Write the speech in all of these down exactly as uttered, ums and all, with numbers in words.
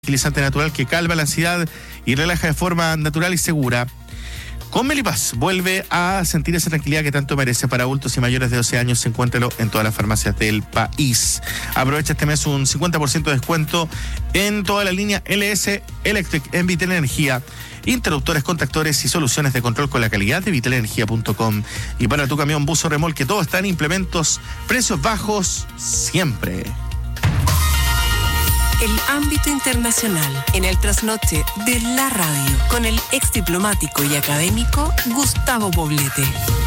tranquilizante natural que calma la ansiedad y relaja de forma natural y segura. Con Melipaz vuelve a sentir esa tranquilidad que tanto merece. Para adultos y mayores de doce años, encuéntralo en todas las farmacias del país. Aprovecha este mes un cincuenta por ciento de descuento en toda la línea L S Electric en Vitel Energía. Interruptores, contactores y soluciones de control con la calidad de vitel energía punto com. Y para tu camión, bus o remolque, todo está en implementos, precios bajos siempre. El ámbito internacional en el trasnoche de la radio con el ex diplomático y académico Gustavo Poblete.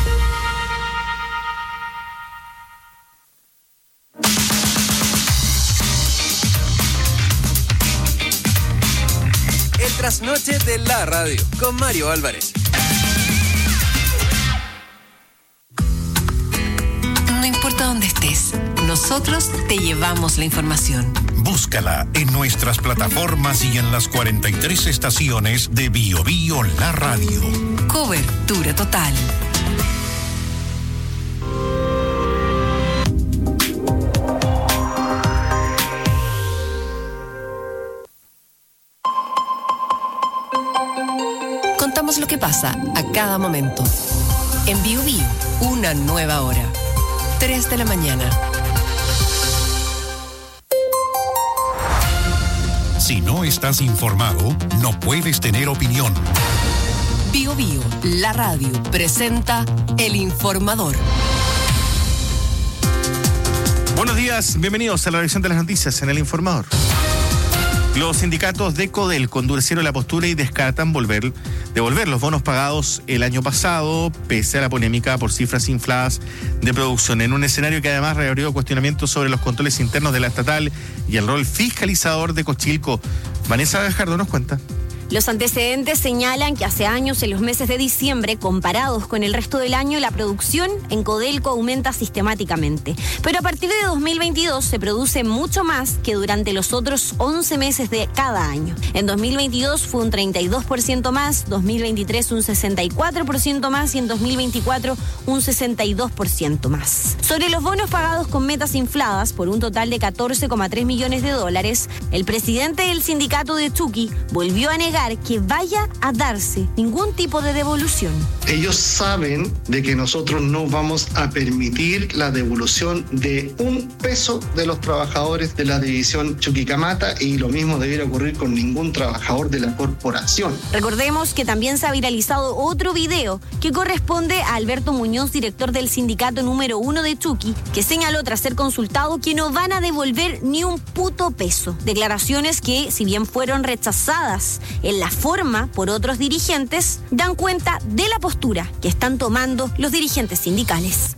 El trasnoche de la radio con Mario Álvarez. No importa dónde estés, nosotros te llevamos la información. Búscala en nuestras plataformas y en las cuarenta y tres estaciones de Bio Bio La Radio. Cobertura total. Contamos lo que pasa a cada momento. En Bio Bio, una nueva hora. tres de la mañana. Si no estás informado, no puedes tener opinión. Bio Bio, la radio, presenta El Informador. Buenos días, bienvenidos a la revisión de las noticias en El Informador. Los sindicatos de Codelco endurecieron la postura y descartan volver, devolver los bonos pagados el año pasado, pese a la polémica por cifras infladas de producción, en un escenario que además reabrió cuestionamientos sobre los controles internos de la estatal y el rol fiscalizador de Cochilco. Vanessa Gajardo nos cuenta. Los antecedentes señalan que hace años, en los meses de diciembre, comparados con el resto del año, la producción en Codelco aumenta sistemáticamente. Pero a partir de dos mil veintidós se produce mucho más que durante los otros once meses de cada año. En dos mil veintidós fue un treinta y dos por ciento más, dos mil veintitrés un sesenta y cuatro por ciento más y en dos mil veinticuatro un sesenta y dos por ciento más. Sobre los bonos pagados con metas infladas por un total de catorce coma tres millones de dólares, el presidente del sindicato de Chuqui volvió a negar que vaya a darse ningún tipo de devolución. Ellos saben de que nosotros no vamos a permitir la devolución de un peso de los trabajadores de la división Chuquicamata, y lo mismo debiera ocurrir con ningún trabajador de la corporación. Recordemos que también se ha viralizado otro video que corresponde a Alberto Muñoz, director del sindicato número uno de Chuqui, que señaló tras ser consultado que no van a devolver ni un puto peso. Declaraciones que, si bien fueron rechazadas en la forma por otros dirigentes, dan cuenta de la postura que están tomando los dirigentes sindicales.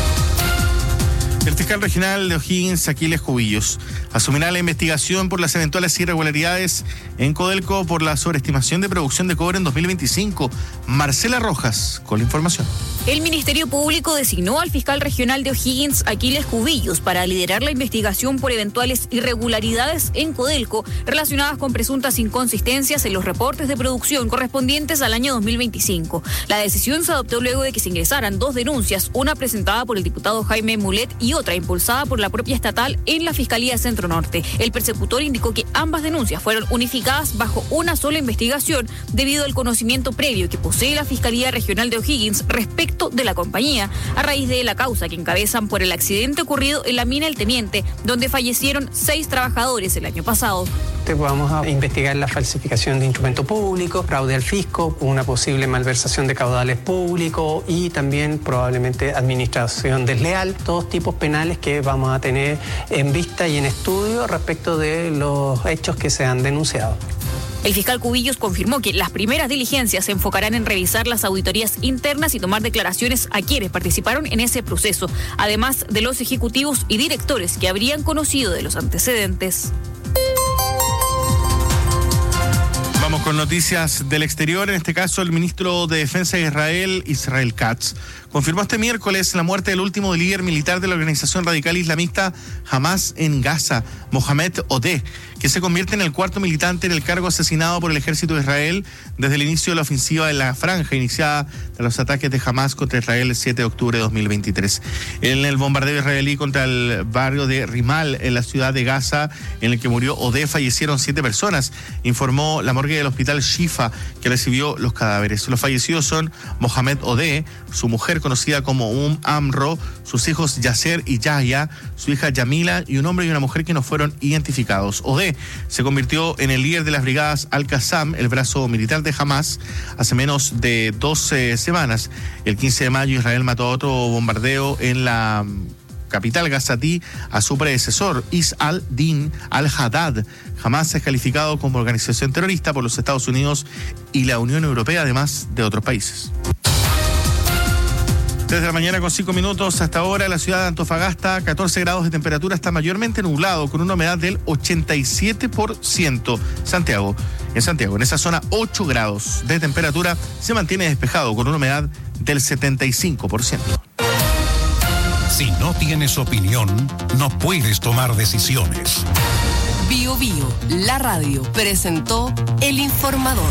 El fiscal regional de O'Higgins, Aquiles Cubillos, asumirá la investigación por las eventuales irregularidades en Codelco por la sobreestimación de producción de cobre en dos mil veinticinco. Marcela Rojas con la información. El Ministerio Público designó al fiscal regional de O'Higgins, Aquiles Cubillos, para liderar la investigación por eventuales irregularidades en Codelco relacionadas con presuntas inconsistencias en los reportes de producción correspondientes al año dos mil veinticinco. La decisión se adoptó luego de que se ingresaran dos denuncias, una presentada por el diputado Jaime Mulet y otra impulsada por la propia estatal en la Fiscalía Centro Norte. El persecutor indicó que ambas denuncias fueron unificadas bajo una sola investigación debido al conocimiento previo que posee la Fiscalía Regional de O'Higgins respecto de la compañía, a raíz de la causa que encabezan por el accidente ocurrido en la mina El Teniente, donde fallecieron seis trabajadores el año pasado. Vamos a investigar la falsificación de instrumento público, fraude al fisco, una posible malversación de caudales públicos y también probablemente administración desleal, todos tipos penales que vamos a tener en vista y en estudio respecto de los hechos que se han denunciado. El fiscal Cubillos confirmó que las primeras diligencias se enfocarán en revisar las auditorías internas y tomar declaraciones a quienes participaron en ese proceso, además de los ejecutivos y directores que habrían conocido de los antecedentes. Vamos con con noticias del exterior. En este caso, el ministro de Defensa de Israel, Israel Katz, confirmó este miércoles la muerte del último líder militar de la organización radical islamista Hamas en Gaza, Mohamed Odeh, que se convierte en el cuarto militante en el cargo asesinado por el ejército de Israel desde el inicio de la ofensiva de la franja iniciada de los ataques de Hamas contra Israel el siete de octubre de dos mil veintitrés. En el bombardeo israelí contra el barrio de Rimal, en la ciudad de Gaza, en el que murió Odeh, fallecieron siete personas, informó la morgue del hospital Shifa, que recibió los cadáveres. Los fallecidos son Mohamed Odeh, su mujer conocida como Um Amro, sus hijos Yasser y Yahya, su hija Yamila y un hombre y una mujer que no fueron identificados. Odeh se convirtió en el líder de las brigadas Al-Qassam, el brazo militar de Hamas, hace menos de doce semanas. El quince de mayo Israel mató a otro bombardeo en la capital gazatí a su predecesor, Is al-Din al-Haddad. Hamas es calificado como organización terrorista por los Estados Unidos y la Unión Europea, además de otros países. Desde la mañana con cinco minutos hasta ahora, la ciudad de Antofagasta, catorce grados de temperatura, está mayormente nublado, con una humedad del ochenta y siete por ciento. Santiago, en Santiago, en esa zona, ocho grados de temperatura, se mantiene despejado, con una humedad del setenta y cinco por ciento. Si no tienes opinión, no puedes tomar decisiones. Bio Bio, la radio, presentó El Informador.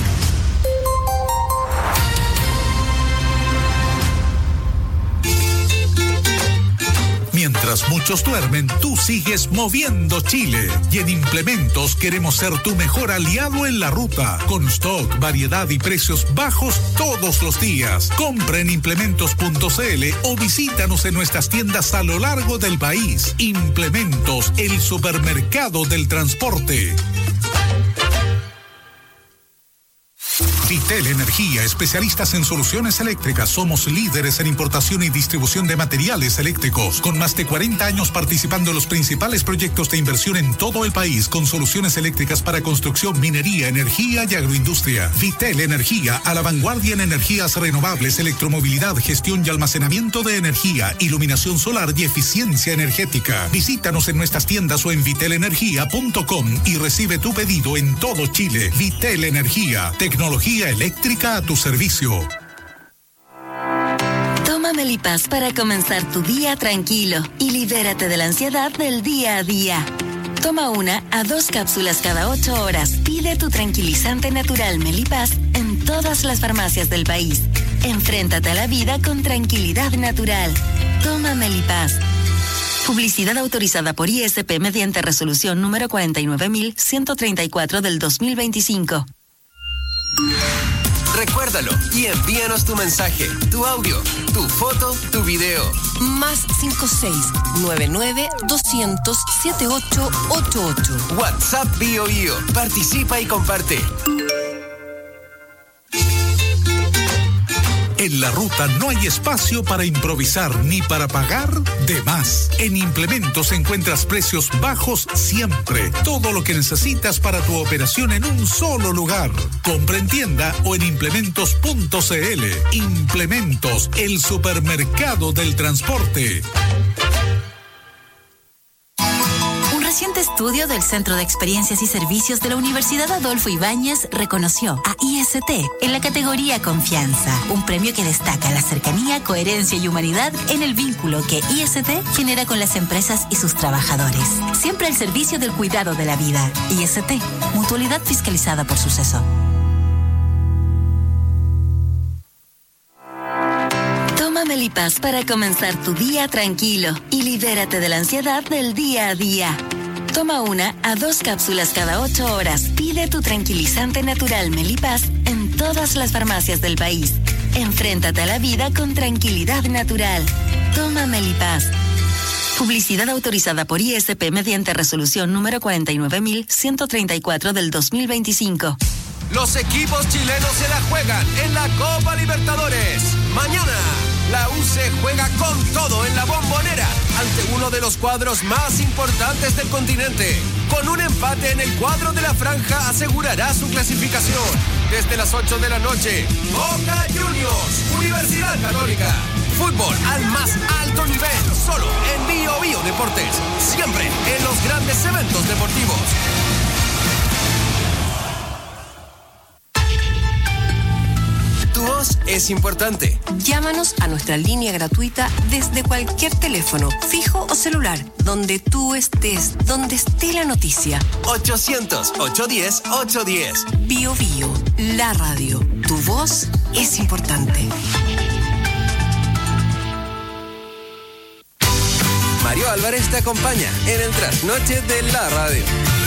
Mientras muchos duermen, tú sigues moviendo Chile. Y en Implementos queremos ser tu mejor aliado en la ruta. Con stock, variedad y precios bajos todos los días. Compra en implementos punto c l o visítanos en nuestras tiendas a lo largo del país. Implementos, el supermercado del transporte. Vitel Energía, especialistas en soluciones eléctricas. Somos líderes en importación y distribución de materiales eléctricos, con más de cuarenta años participando en los principales proyectos de inversión en todo el país, con soluciones eléctricas para construcción, minería, energía y agroindustria. Vitel Energía, a la vanguardia en energías renovables, electromovilidad, gestión y almacenamiento de energía, iluminación solar y eficiencia energética. Visítanos en nuestras tiendas o en vitel energía punto com y recibe tu pedido en todo Chile. Vitel Energía, tecnología eléctrica a tu servicio. Toma Melipaz para comenzar tu día tranquilo y libérate de la ansiedad del día a día. Toma una a dos cápsulas cada ocho horas. Pide tu tranquilizante natural Melipaz en todas las farmacias del país. Enfréntate a la vida con tranquilidad natural. Toma Melipaz. Publicidad autorizada por I S P mediante resolución número cuarenta y nueve mil ciento treinta y cuatro del dos mil veinticinco. Recuérdalo y envíanos tu mensaje, tu audio, tu foto, tu video. Más cinco seis nueve nueve dos cero cero siete ocho ocho ocho. WhatsApp Bio Bio. Participa y comparte. En la ruta no hay espacio para improvisar ni para pagar de más. En Implementos encuentras precios bajos siempre. Todo lo que necesitas para tu operación en un solo lugar. Compra en tienda o en implementos punto c l. Implementos, el supermercado del transporte. Un reciente estudio del Centro de Experiencias y Servicios de la Universidad Adolfo Ibáñez reconoció a I S T en la categoría Confianza, un premio que destaca la cercanía, coherencia y humanidad en el vínculo que I S T genera con las empresas y sus trabajadores. Siempre al servicio del cuidado de la vida. I S T, mutualidad fiscalizada por Suceso. Toma Melipaz para comenzar tu día tranquilo y libérate de la ansiedad del día a día. Toma una a dos cápsulas cada ocho horas. Pide tu tranquilizante natural Melipaz en todas las farmacias del país. Enfréntate a la vida con tranquilidad natural. Toma Melipaz. Publicidad autorizada por I S P mediante resolución número cuarenta y nueve mil ciento treinta y cuatro del dos mil veinticinco. Los equipos chilenos se la juegan en la Copa Libertadores. Mañana, la U C juega con todo en la Bombonera ante uno de los cuadros más importantes del continente. Con un empate en el cuadro de la franja asegurará su clasificación. Desde las ocho de la noche, Boca Juniors, Universidad Católica. Fútbol al más alto nivel, solo en Bio Bio Deportes. Siempre en los grandes eventos deportivos. es importante. Llámanos a nuestra línea gratuita desde cualquier teléfono, fijo o celular, donde tú estés, donde esté la noticia. ochocientos, ochocientos diez, ochocientos diez. Bio Bio, la radio. Tu voz es importante. Mario Álvarez te acompaña en el trasnoche de la radio.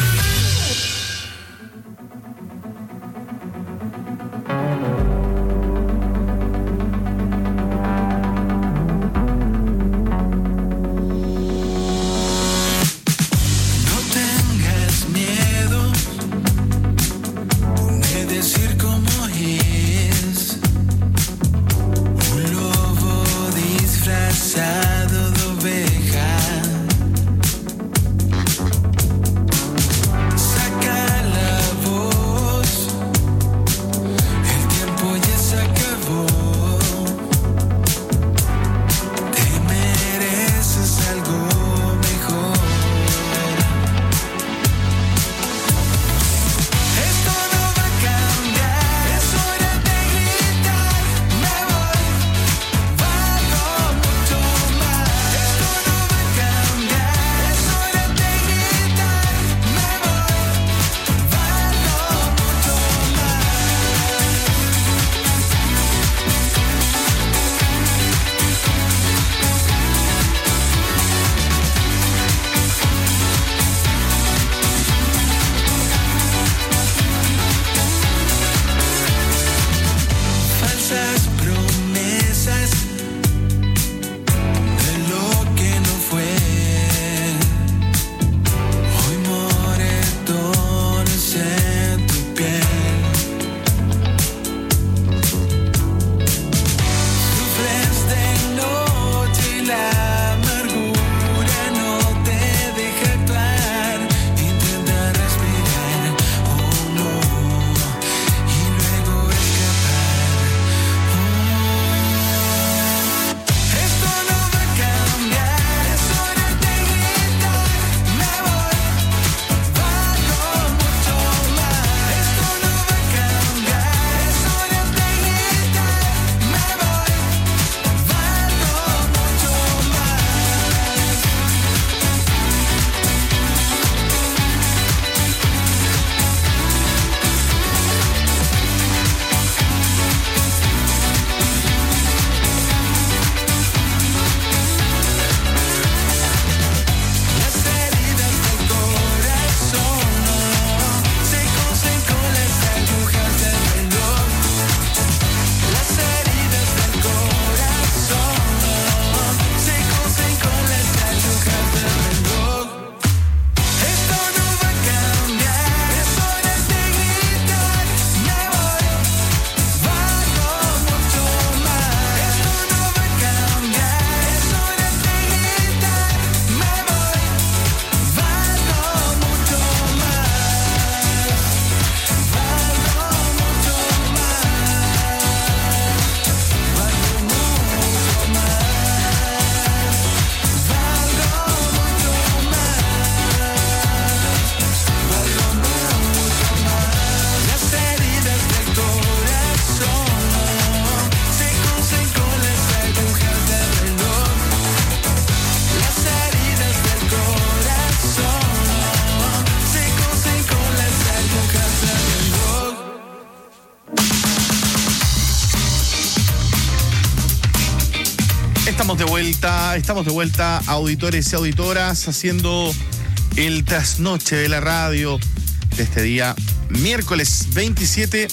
Estamos de vuelta, estamos de vuelta, auditores y auditoras, haciendo el trasnoche de la radio de este día, miércoles veintisiete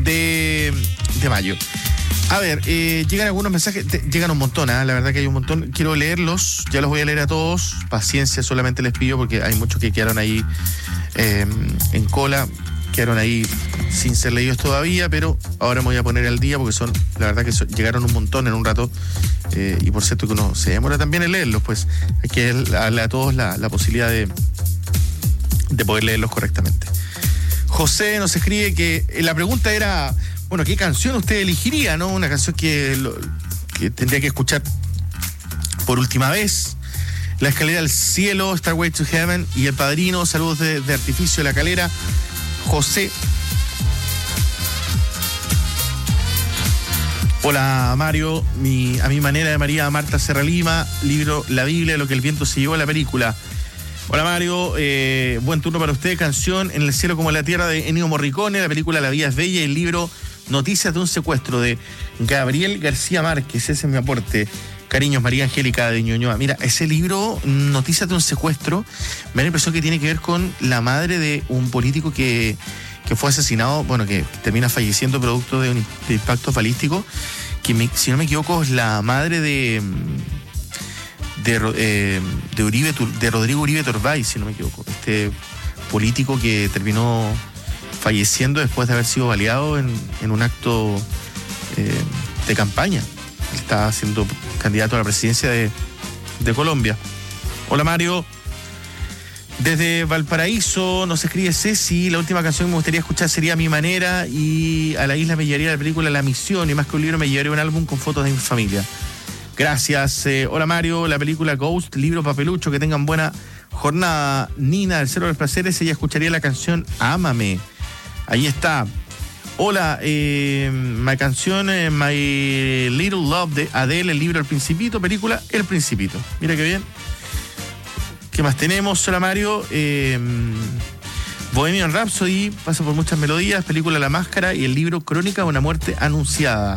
de, de mayo. A ver, eh, llegan algunos mensajes, te, llegan un montón, ¿eh? La verdad que hay un montón. Quiero leerlos, ya los voy a leer a todos. Paciencia, solamente les pido porque hay muchos que quedaron ahí eh, en cola, quedaron ahí sin ser leídos todavía, pero ahora me voy a poner al día porque son, la verdad que son, llegaron un montón en un rato. Eh, y por cierto que uno se demora también en leerlos, pues hay que darle a todos la, la posibilidad de, de poder leerlos correctamente. José nos escribe que eh, la pregunta era, bueno, ¿qué canción usted elegiría, no? Una canción que, lo, que tendría que escuchar por última vez. La Escalera al Cielo, Starway to Heaven y El Padrino, saludos de, de Artificio de La Calera. José. Hola Mario, mi, a mi manera de María Marta Serra Lima, libro La Biblia, lo que el viento se llevó a la película. Hola Mario, eh, buen turno para usted, canción En el cielo como la tierra de Ennio Morricone, la película La vida es bella y el libro Noticias de un secuestro de Gabriel García Márquez, ese es mi aporte. Cariños, María Angélica de Ñuñoa. Mira, ese libro, Noticias de un secuestro, me da la impresión que tiene que ver con la madre de un político que... que fue asesinado, bueno, que termina falleciendo producto de un de impacto balístico, que me, si no me equivoco es la madre de de, eh, de Uribe, de Rodrigo Uribe Torbay, si no me equivoco, este político que terminó falleciendo después de haber sido baleado en, en un acto eh, de campaña. Está siendo candidato a la presidencia de, de Colombia. Hola Mario. Desde Valparaíso nos escribe Ceci, la última canción que me gustaría escuchar sería Mi Manera, y a la isla me llevaría la película La Misión, y más que un libro me llevaría un álbum con fotos de mi familia. Gracias. Eh, hola Mario, la película Ghost, libro papelucho, que tengan buena jornada. Nina del Cerro de los Placeres, ella escucharía la canción Ámame. Ahí está. Hola, eh, mi canción eh, My Little Love de Adele, el libro El Principito, película El Principito. Mira qué bien. ¿Qué más tenemos? Hola Mario, eh, Bohemian Rhapsody, pasa por muchas melodías, película La Máscara y el libro Crónica de una muerte anunciada.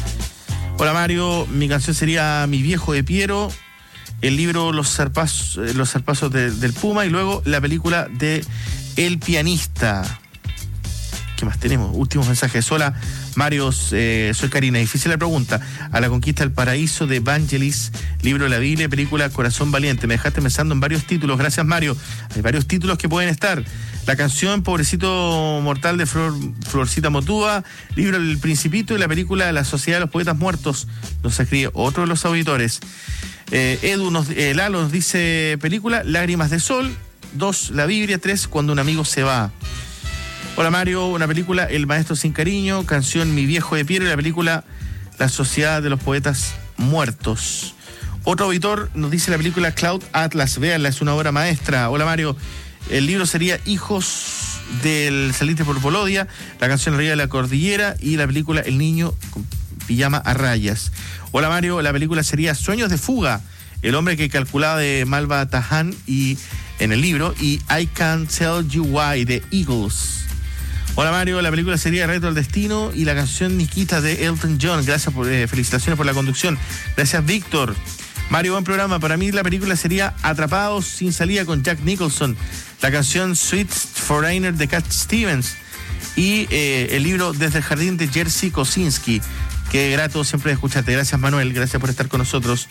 Hola Mario, mi canción sería Mi viejo de Piero, el libro Los zarpazos, los zarpazos de, del Puma y luego la película de El pianista. ¿Qué más tenemos? Últimos mensajes. Hola Mario, eh, soy Karina. Difícil la pregunta. A la conquista del paraíso de Vangelis, libro de la Biblia, película Corazón Valiente. Me dejaste pensando en varios títulos. Gracias Mario. Hay varios títulos que pueden estar. La canción Pobrecito Mortal de Flor, Florcita Motúa, libro El Principito y la película La Sociedad de los Poetas Muertos. Nos escribe otro de los auditores. Eh, Edu, nos, eh, Lalo nos dice película Lágrimas de Sol. Dos, La Biblia. Tres, Cuando un amigo se va. Hola Mario, una película El Maestro sin Cariño, canción Mi viejo de Piero y la película La Sociedad de los Poetas Muertos. Otro auditor nos dice la película Cloud Atlas, véanla, es una obra maestra. Hola Mario, el libro sería Hijos del Saliste por Polodia, la canción Arriba de la Cordillera y la película El Niño con Pijama a Rayas. Hola Mario, la película sería Sueños de Fuga, el hombre que calculaba de Malva Tahan y en el libro, y I Can't Tell You Why de Eagles. Hola Mario, la película sería Reto al Destino y la canción Nikita de Elton John. Gracias por, eh, felicitaciones por la conducción. Gracias Víctor. Mario, buen programa. Para mí la película sería Atrapados sin salida con Jack Nicholson. La canción Sweet Foreigner de Cat Stevens. Y eh, el libro Desde el Jardín de Jerzy Kosinski. Qué grato siempre escucharte. Gracias Manuel, gracias por estar con nosotros.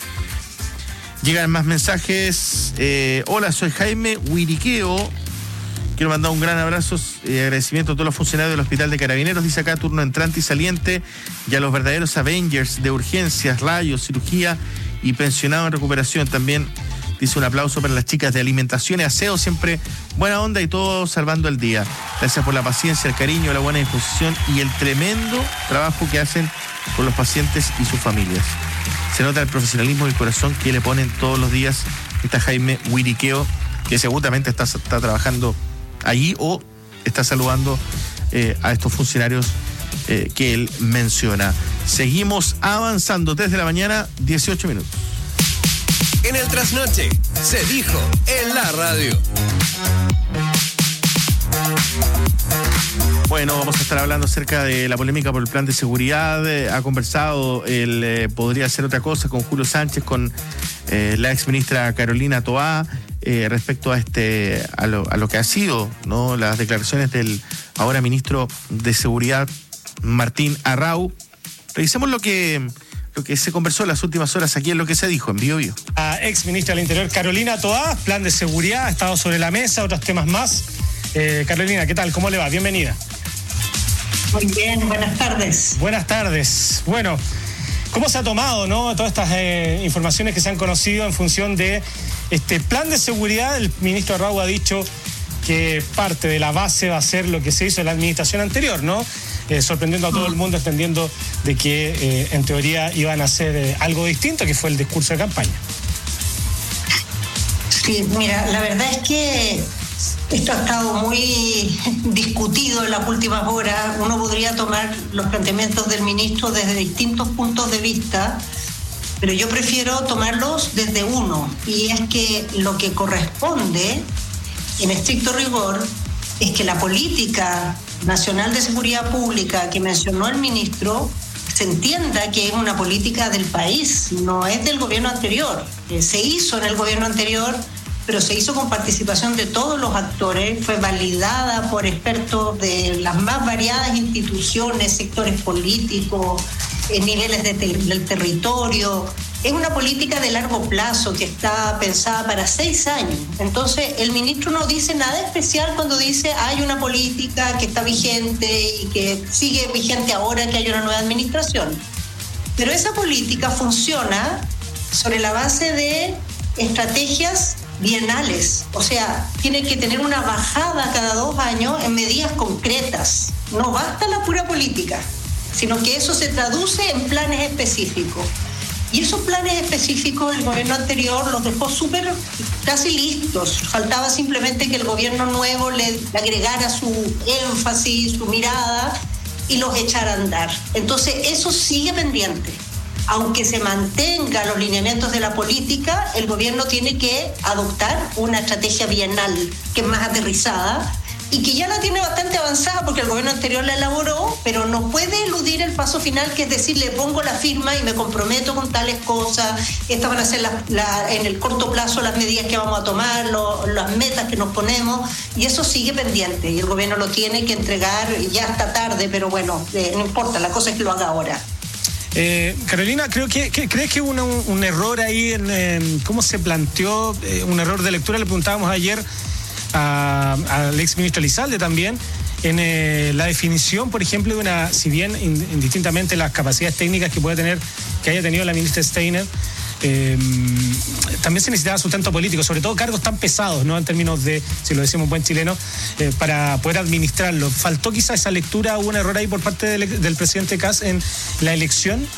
Llegan más mensajes. Eh, hola, soy Jaime Huiriqueo. Quiero mandar un gran abrazo y agradecimiento a todos los funcionarios del Hospital de Carabineros, dice acá, turno entrante y saliente, y a los verdaderos Avengers de urgencias, rayos, cirugía y pensionados en recuperación. También dice un aplauso para las chicas de alimentación y aseo, siempre buena onda y todo salvando el día. Gracias por la paciencia, el cariño, la buena disposición y el tremendo trabajo que hacen con los pacientes y sus familias. Se nota el profesionalismo y el corazón que le ponen todos los días. Está Jaime Huiriqueo, que seguramente está, está trabajando allí o está saludando eh, a estos funcionarios eh, que él menciona. Seguimos avanzando desde la mañana, dieciocho minutos. En el trasnoche se dijo en la radio. Bueno, vamos a estar hablando acerca de la polémica por el plan de seguridad. Eh, ha conversado, el eh, podría hacer otra cosa con Julio Sánchez, con eh, la exministra Carolina Toá, eh, respecto a este a lo, a lo que ha sido, ¿no?, las declaraciones del ahora ministro de Seguridad, Martín Arrau. Revisemos lo que, lo que se conversó en las últimas horas aquí en lo que se dijo en Bio Bio. La ex ministra del Interior, Carolina Toá, plan de seguridad, ha estado sobre la mesa, otros temas más. Eh, Carolina, ¿qué tal? ¿Cómo le va? Bienvenida. Muy bien, buenas tardes. Buenas tardes. Bueno, ¿cómo se ha tomado, no, todas estas eh, informaciones que se han conocido en función de este plan de seguridad? El ministro Arrau ha dicho que parte de la base va a ser lo que se hizo en la administración anterior, ¿no? Eh, sorprendiendo a todo el mundo, entendiendo de que eh, en teoría iban a hacer eh, algo distinto, que fue el discurso de campaña. Sí, mira, la verdad es que Esto ha estado muy discutido en las últimas horas. Uno podría tomar los planteamientos del ministro desde distintos puntos de vista, pero yo prefiero tomarlos desde uno, y es que lo que corresponde, en estricto rigor, es que la política nacional de seguridad pública que mencionó el ministro se entienda que es una política del país, no es del gobierno anterior. Eh, se hizo en el gobierno anterior, pero se hizo con participación de todos los actores, fue validada por expertos de las más variadas instituciones, sectores políticos, eh, niveles de te- del territorio. Es una política de largo plazo que está pensada para seis años. Entonces, el ministro no dice nada especial cuando dice hay una política que está vigente y que sigue vigente ahora que hay una nueva administración. Pero esa política funciona sobre la base de estrategias bienales. O sea, tiene que tener una bajada cada dos años en medidas concretas. No basta la pura política, sino que eso se traduce en planes específicos. Y esos planes específicos el gobierno anterior los dejó súper casi listos. Faltaba simplemente que el gobierno nuevo le agregara su énfasis, su mirada y los echara a andar. Entonces eso sigue pendiente. Aunque se mantengan los lineamientos de la política, el gobierno tiene que adoptar una estrategia bienal que es más aterrizada y que ya la tiene bastante avanzada porque el gobierno anterior la elaboró, pero no puede eludir el paso final, que es decir, le pongo la firma y me comprometo con tales cosas, estas van a ser la, la, en el corto plazo las medidas que vamos a tomar, lo, las metas que nos ponemos, y eso sigue pendiente y el gobierno lo tiene que entregar ya hasta tarde, pero bueno, eh, no importa, la cosa es que lo haga ahora. Eh, Carolina, creo que, que ¿crees que hubo un, un error ahí en, en cómo se planteó, eh, un error de lectura? Le preguntábamos ayer al ex ministro Elizalde también, en eh, la definición, por ejemplo, de una, si bien indistintamente las capacidades técnicas que puede tener, que haya tenido la ministra Steiner, eh, también se necesitaba sustento político, sobre todo cargos tan pesados, ¿no? En términos de, si lo decimos buen chileno, eh, para poder administrarlo. ¿Faltó quizá esa lectura, hubo un error ahí por parte del, del presidente Kast en la elección?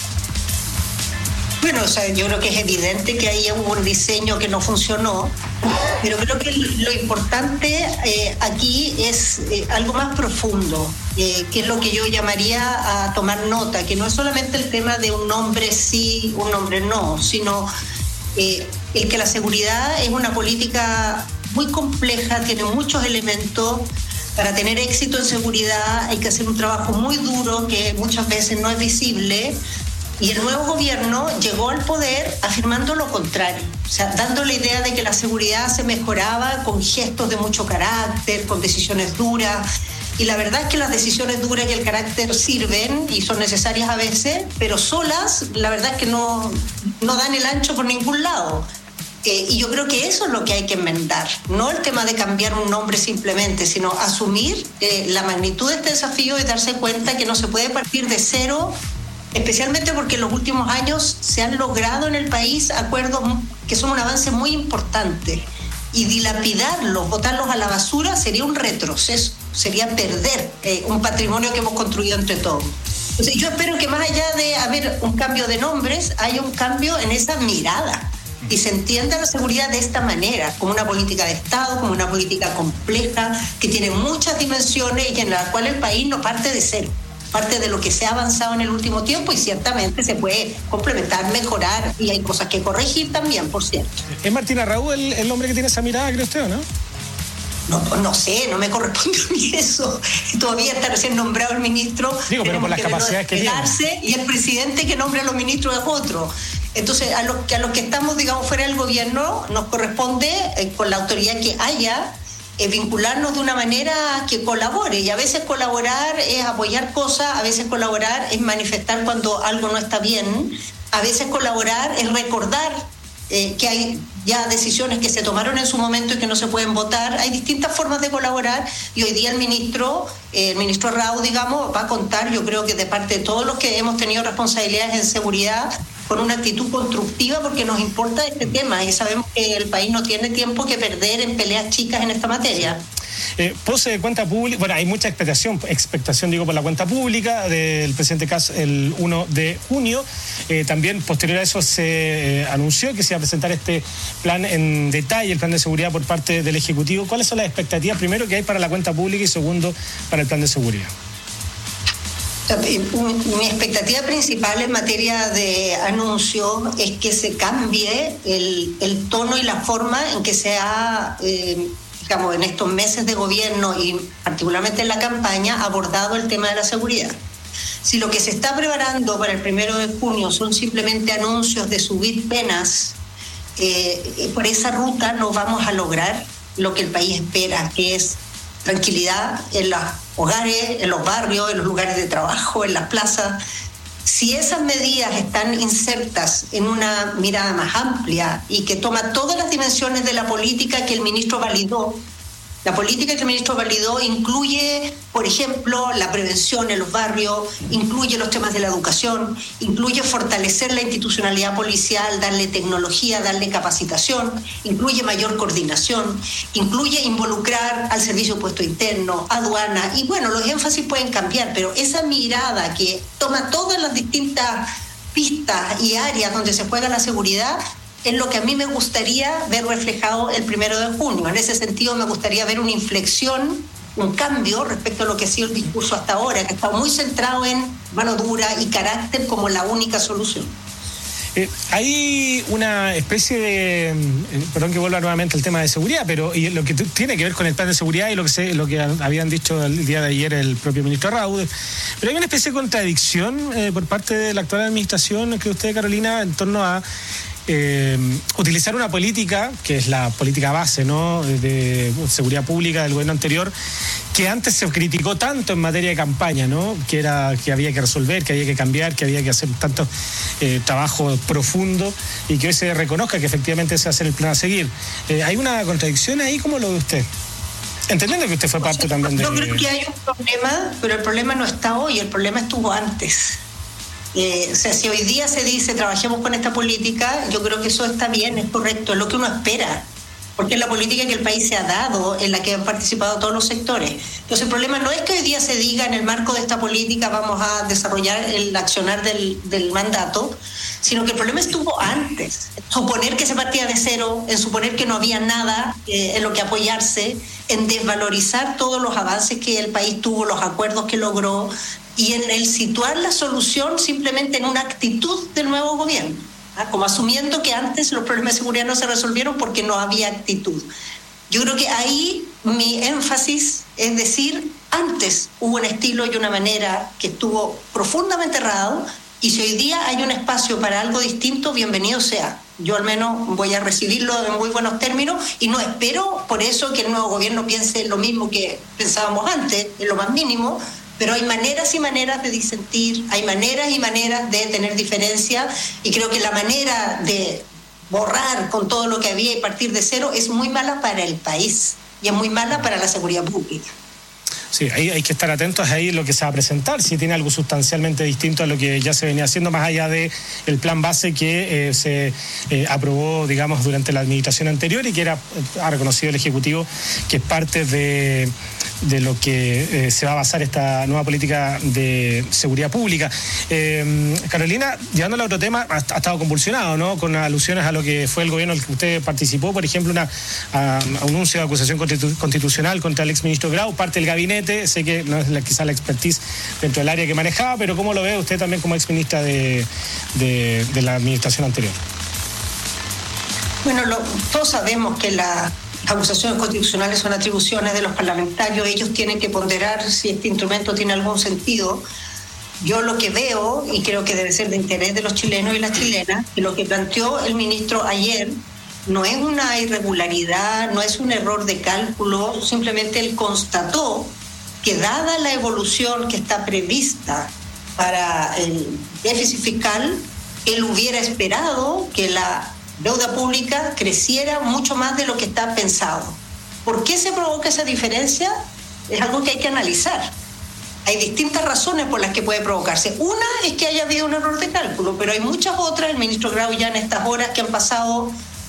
Bueno, o sea, yo creo que es evidente que ahí hubo un diseño que no funcionó, pero creo que lo importante eh, aquí es eh, algo más profundo, eh, que es lo que yo llamaría a tomar nota, que no es solamente el tema de un nombre sí, un nombre no, sino eh, el que la seguridad es una política muy compleja, tiene muchos elementos. Para tener éxito en seguridad hay que hacer un trabajo muy duro que muchas veces no es visible. Y el nuevo gobierno llegó al poder afirmando lo contrario, o sea, dando la idea de que la seguridad se mejoraba con gestos de mucho carácter, con decisiones duras. Y la verdad es que las decisiones duras y el carácter sirven y son necesarias a veces, pero solas, la verdad es que no, no dan el ancho por ningún lado. Eh, y yo creo que eso es lo que hay que enmendar, no el tema de cambiar un nombre simplemente, sino asumir eh, la magnitud de este desafío y darse cuenta que no se puede partir de cero, especialmente porque en los últimos años se han logrado en el país acuerdos que son un avance muy importante, y dilapidarlos, botarlos a la basura sería un retroceso, sería perder eh, un patrimonio que hemos construido entre todos. Entonces, yo espero que más allá de haber un cambio de nombres, haya un cambio en esa mirada y se entienda la seguridad de esta manera, como una política de Estado, como una política compleja que tiene muchas dimensiones y en la cual el país no parte de cero, parte de lo que se ha avanzado en el último tiempo, y ciertamente se puede complementar, mejorar, y hay cosas que corregir también, por cierto. ¿Es Martín Arraú el, el hombre que tiene esa mirada, cree usted, o no? No, no sé, no me corresponde a mí eso. Todavía está recién nombrado el ministro. Digo, pero por las que capacidades que tiene. Y el presidente que nombra a los ministros es otro. Entonces, a los, a los que estamos, digamos, fuera del gobierno, nos corresponde, eh, con la autoridad que haya, eh, vincularnos de una manera que colabore. Y a veces colaborar es apoyar cosas, a veces colaborar es manifestar cuando algo no está bien, a veces colaborar es recordar eh, que hay ya decisiones que se tomaron en su momento y que no se pueden votar. Hay distintas formas de colaborar, y hoy día el ministro, eh, el ministro Arraú, digamos, va a contar, yo creo que de parte de todos los que hemos tenido responsabilidades en seguridad, con una actitud constructiva, porque nos importa este tema y sabemos que el país no tiene tiempo que perder en peleas chicas en esta materia. Eh, pose de cuenta pública, bueno, hay mucha expectación, expectación digo por la cuenta pública del presidente Kast el primero de junio. Eh, también posterior a eso se eh, anunció que se iba a presentar este plan en detalle, el plan de seguridad por parte del Ejecutivo. ¿Cuáles son las expectativas, primero, que hay para la cuenta pública y segundo, para el plan de seguridad? Mi expectativa principal en materia de anuncio es que se cambie el, el tono y la forma en que se ha, eh, digamos, en estos meses de gobierno y particularmente en la campaña, abordado el tema de la seguridad. Si lo que se está preparando para el primero de junio son simplemente anuncios de subir penas, eh, por esa ruta no vamos a lograr lo que el país espera, que es tranquilidad en los hogares, en los barrios, en los lugares de trabajo, en las plazas. Si esas medidas están insertas en una mirada más amplia y que toma todas las dimensiones de la política que el ministro validó, la política que el ministro validó incluye, por ejemplo, la prevención en los barrios, incluye los temas de la educación, incluye fortalecer la institucionalidad policial, darle tecnología, darle capacitación, incluye mayor coordinación, incluye involucrar al servicio de puesto interno, aduana, y bueno, los énfasis pueden cambiar, pero esa mirada que toma todas las distintas pistas y áreas donde se juega la seguridad es lo que a mí me gustaría ver reflejado el primero de junio. En ese sentido, me gustaría ver una inflexión, un cambio respecto a lo que ha sido el discurso hasta ahora, que está muy centrado en mano dura y carácter como la única solución. Eh, hay una especie de, eh, perdón que vuelva nuevamente al tema de seguridad, pero y lo que t- tiene que ver con el plan de seguridad y lo que se, lo que habían dicho el día de ayer el propio ministro Raude, pero hay una especie de contradicción eh, por parte de la actual administración, que usted, Carolina, en torno a Eh, utilizar una política, que es la política base, ¿no?, de, de seguridad pública del gobierno anterior, que antes se criticó tanto en materia de campaña, ¿no?, que era que había que resolver, que había que cambiar, que había que hacer tanto eh, trabajo profundo, y que hoy se reconozca que efectivamente se va a hacer el plan a seguir. Eh, ¿Hay una contradicción ahí? ¿Cómo lo ve usted? Entendiendo que usted fue parte o sea, también de... Yo creo que hay un problema, pero el problema no está hoy, el problema estuvo antes. Eh, o sea, si hoy día se dice trabajemos con esta política, yo creo que eso está bien, es correcto, es lo que uno espera, porque es la política que el país se ha dado, en la que han participado todos los sectores. Entonces el problema no es que hoy día se diga en el marco de esta política vamos a desarrollar el accionar del, del mandato, sino que el problema estuvo antes. Suponer que se partía de cero, en suponer que no había nada eh, en lo que apoyarse, en desvalorizar todos los avances que el país tuvo, los acuerdos que logró, y en el situar la solución simplemente en una actitud del nuevo gobierno, ¿ah? Como asumiendo que antes los problemas de seguridad no se resolvieron porque no había actitud. Yo creo que ahí mi énfasis es decir, antes hubo un estilo y una manera que estuvo profundamente errado, y si hoy día hay un espacio para algo distinto, bienvenido sea. Yo al menos voy a recibirlo en muy buenos términos y no espero por eso que el nuevo gobierno piense lo mismo que pensábamos antes, en lo más mínimo. Pero hay maneras y maneras de disentir, hay maneras y maneras de tener diferencia, y creo que la manera de borrar con todo lo que había y partir de cero es muy mala para el país y es muy mala para la seguridad pública. Sí, ahí hay que estar atentos ahí lo que se va a presentar, si tiene algo sustancialmente distinto a lo que ya se venía haciendo, más allá de el plan base que eh, se eh, aprobó, digamos, durante la administración anterior, y que era, ha reconocido el Ejecutivo que es parte de, de lo que eh, se va a basar esta nueva política de seguridad pública. Eh, Carolina, llevándole a otro tema, ha, ha estado convulsionado, ¿no?, con alusiones a lo que fue el gobierno en el que usted participó, por ejemplo, una a, a un anuncio de acusación constitu- constitucional contra el exministro Grau, parte del gabinete. Sé que no es la, quizá la expertise dentro del área que manejaba, pero ¿cómo lo ve usted también como exministra de, de, de la administración anterior? Bueno, lo, todos sabemos que las acusaciones constitucionales son atribuciones de los parlamentarios, ellos tienen que ponderar si este instrumento tiene algún sentido. Yo lo que veo, y creo que debe ser de interés de los chilenos y las chilenas, que lo que planteó el ministro ayer no es una irregularidad, no es un error de cálculo, simplemente él constató que dada la evolución que está prevista para el déficit fiscal, él hubiera esperado que la deuda pública creciera mucho más de lo que está pensado. ¿Por qué se provoca esa diferencia? Es algo que hay que analizar. Hay distintas razones por las que puede provocarse. Una es que haya habido un error de cálculo, pero hay muchas otras. El ministro Grau ya en estas horas que han pasado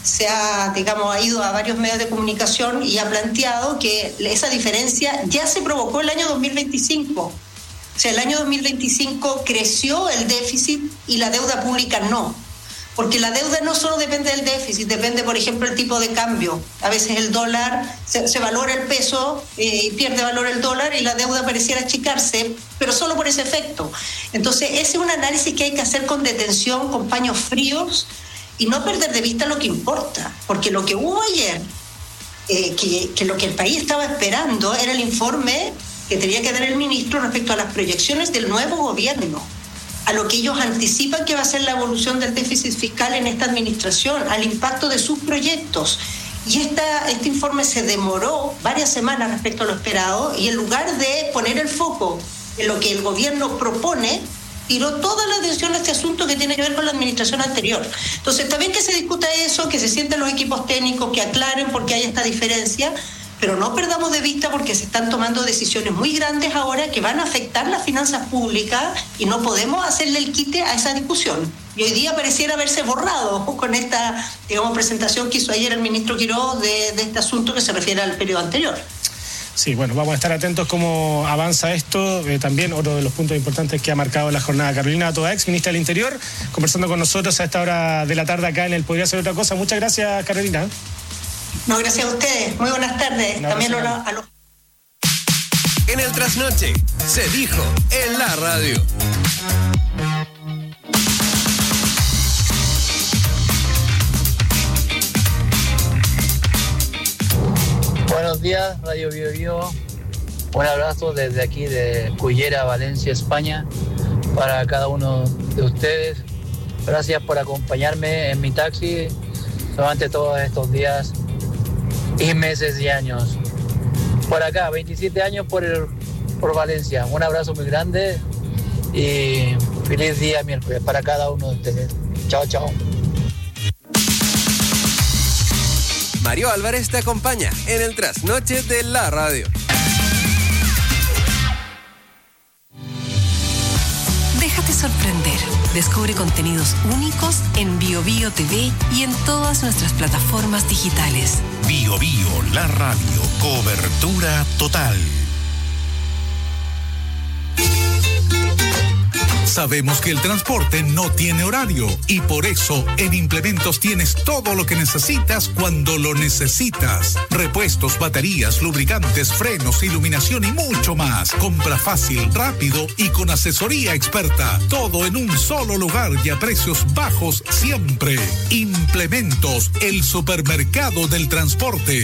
se ha, digamos, ha ido a varios medios de comunicación y ha planteado que esa diferencia ya se provocó el año dos mil veinticinco. O sea, el año dos mil veinticinco creció el déficit y la deuda pública no. Porque la deuda no solo depende del déficit, depende, por ejemplo, el tipo de cambio. A veces el dólar, se, se valora el peso eh, y pierde valor el dólar y la deuda pareciera achicarse, pero solo por ese efecto. Entonces, ese es un análisis que hay que hacer con detención, con paños fríos y no perder de vista lo que importa. Porque lo que hubo ayer, eh, que, que lo que el país estaba esperando era el informe que tenía que dar el ministro respecto a las proyecciones del nuevo gobierno, a lo que ellos anticipan que va a ser la evolución del déficit fiscal en esta administración, al impacto de sus proyectos. Y esta, este informe se demoró varias semanas respecto a lo esperado y en lugar de poner el foco en lo que el gobierno propone, tiró toda la atención a este asunto que tiene que ver con la administración anterior. Entonces, está bien que se discuta eso, que se sienten los equipos técnicos, que aclaren por qué hay esta diferencia, pero no perdamos de vista porque se están tomando decisiones muy grandes ahora que van a afectar las finanzas públicas y no podemos hacerle el quite a esa discusión. Y hoy día pareciera haberse borrado con esta, digamos, presentación que hizo ayer el ministro Quiroz de, de este asunto que se refiere al periodo anterior. Sí, bueno, vamos a estar atentos cómo avanza esto. Eh, también otro de los puntos importantes que ha marcado la jornada. Carolina Toa, ex ministra del Interior, conversando con nosotros a esta hora de la tarde acá en el Podría Ser Otra Cosa. Muchas gracias, Carolina. No, gracias a ustedes. Muy buenas tardes. No, También gracias. a los... En el trasnoche, se dijo en la radio. Buenos días, Radio Bio Bio. Un abrazo desde aquí de Cullera, Valencia, España, para cada uno de ustedes. Gracias por acompañarme en mi taxi durante todos estos días y meses y años. Por acá, veintisiete años por, el, por Valencia. Un abrazo muy grande y feliz día miércoles para cada uno de ustedes. Chao, chao. Mario Álvarez te acompaña en el trasnoche de la radio. Déjate sorprender. Descubre contenidos únicos en Bio Bio T V y en todas nuestras plataformas digitales. Bio Bio, la radio, cobertura total. Sabemos que el transporte no tiene horario y por eso en Implementos tienes todo lo que necesitas cuando lo necesitas. Repuestos, baterías, lubricantes, frenos, iluminación y mucho más. Compra fácil, rápido y con asesoría experta. Todo en un solo lugar y a precios bajos siempre. Implementos, el supermercado del transporte.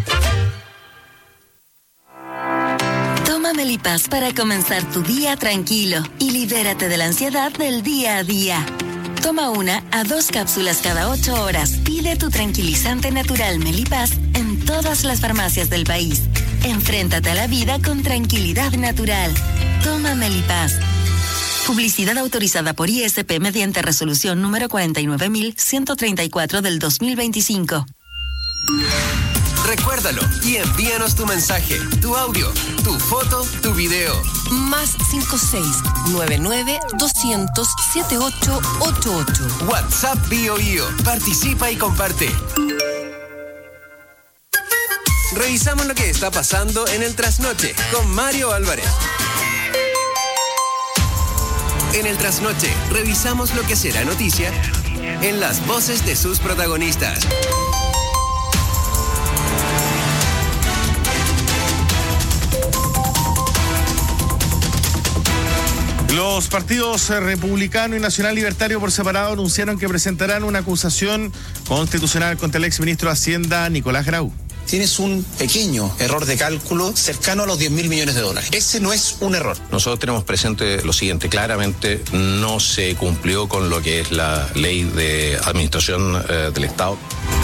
Toma Melipaz para comenzar tu día tranquilo y libérate de la ansiedad del día a día. Toma una a dos cápsulas cada ocho horas. Pide tu tranquilizante natural Melipaz en todas las farmacias del país. Enfréntate a la vida con tranquilidad natural. Toma Melipaz. Publicidad autorizada por I S P mediante resolución número cuarenta y nueve mil ciento treinta y cuatro del dos mil veinticinco. Recuérdalo y envíanos tu mensaje, tu audio, tu foto, tu video. Más cinco seis nueve nueve doscientos setenta y ocho ochenta y ocho. WhatsApp Bio Bio. Participa y comparte. Revisamos lo que está pasando en el trasnoche con Mario Álvarez. En el trasnoche revisamos lo que será noticia en las voces de sus protagonistas. Los partidos republicano y nacional libertario por separado anunciaron que presentarán una acusación constitucional contra el exministro de Hacienda, Nicolás Grau. Tienes un pequeño error de cálculo cercano a los diez mil millones de dólares. Ese no es un error. Nosotros tenemos presente lo siguiente, claramente no se cumplió con lo que es la ley de administración eh, del Estado.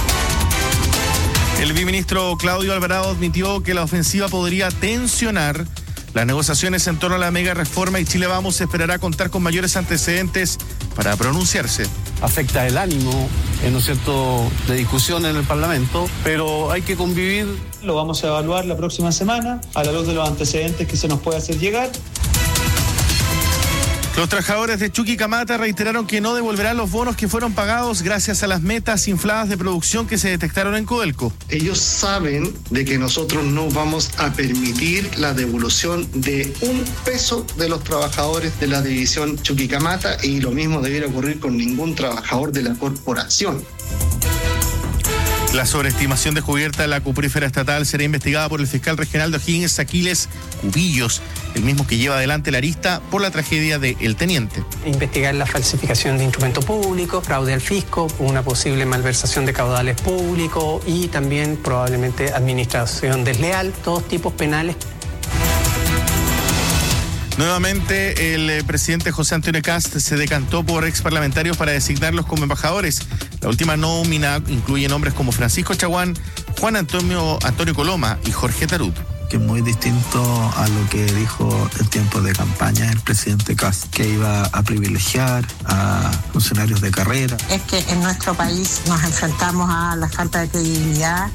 El viceministro Claudio Alvarado admitió que la ofensiva podría tensionar las negociaciones en torno a la mega reforma y Chile Vamos esperará contar con mayores antecedentes para pronunciarse. Afecta el ánimo, ¿no es cierto?, de discusión en el Parlamento, pero hay que convivir. Lo vamos a evaluar la próxima semana a la luz de los antecedentes que se nos puede hacer llegar. Los trabajadores de Chuquicamata reiteraron que no devolverán los bonos que fueron pagados gracias a las metas infladas de producción que se detectaron en Codelco. Ellos saben de que nosotros no vamos a permitir la devolución de un peso de los trabajadores de la división Chuquicamata, y lo mismo debiera ocurrir con ningún trabajador de la corporación. La sobreestimación descubierta de la cuprífera estatal será investigada por el fiscal regional de O'Higgins, Aquiles Cubillos, el mismo que lleva adelante la arista por la tragedia de El Teniente. Investigar la falsificación de instrumento público, fraude al fisco, una posible malversación de caudales públicos y también probablemente administración desleal, todos tipos penales. Nuevamente, el eh, presidente José Antonio Kast se decantó por exparlamentarios para designarlos como embajadores. La última nómina incluye nombres como Francisco Chaguán, Juan Antonio, Antonio Coloma y Jorge Tarut. Que es muy distinto a lo que dijo en tiempos de campaña el presidente Kast, que iba a privilegiar a funcionarios de carrera. Es que en nuestro país nos enfrentamos a la falta de credibilidad.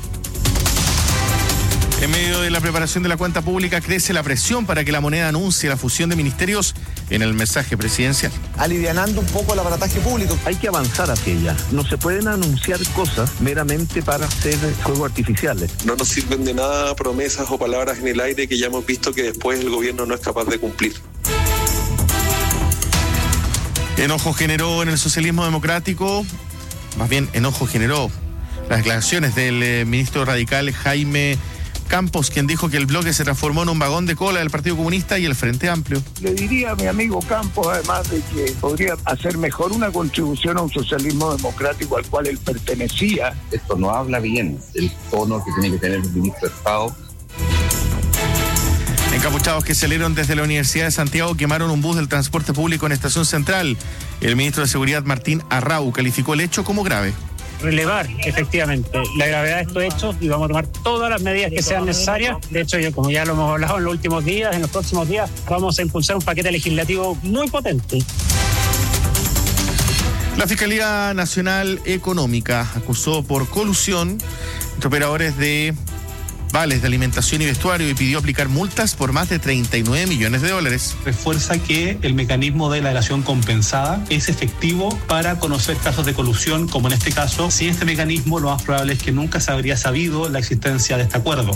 En medio de la preparación de la cuenta pública crece la presión para que la moneda anuncie la fusión de ministerios en el mensaje presidencial. Alivianando un poco el aparataje público. Hay que avanzar hacia ella. No se pueden anunciar cosas meramente para hacer fuegos artificiales. No nos sirven de nada promesas o palabras en el aire que ya hemos visto que después el gobierno no es capaz de cumplir. Enojo generó en el socialismo democrático, más bien enojo generó las declaraciones del eh, ministro radical Jaime Campos, quien dijo que el bloque se transformó en un vagón de cola del Partido Comunista y el Frente Amplio. Le diría a mi amigo Campos, además, de que podría hacer mejor una contribución a un socialismo democrático al cual él pertenecía. Esto no habla bien del tono que tiene que tener el ministro de Estado. Encapuchados que salieron desde la Universidad de Santiago quemaron un bus del transporte público en Estación Central. El ministro de Seguridad, Martín Arrau, calificó el hecho como grave. Relevar efectivamente la gravedad de estos hechos y vamos a tomar todas las medidas que sean necesarias. De hecho, yo, como ya lo hemos hablado en los últimos días, en los próximos días vamos a impulsar un paquete legislativo muy potente. La Fiscalía Nacional Económica acusó por colusión entre operadores de vales de alimentación y vestuario y pidió aplicar multas por más de treinta y nueve millones de dólares. Refuerza que el mecanismo de la delación compensada es efectivo para conocer casos de colusión, como en este caso. Sin este mecanismo, lo más probable es que nunca se habría sabido la existencia de este acuerdo.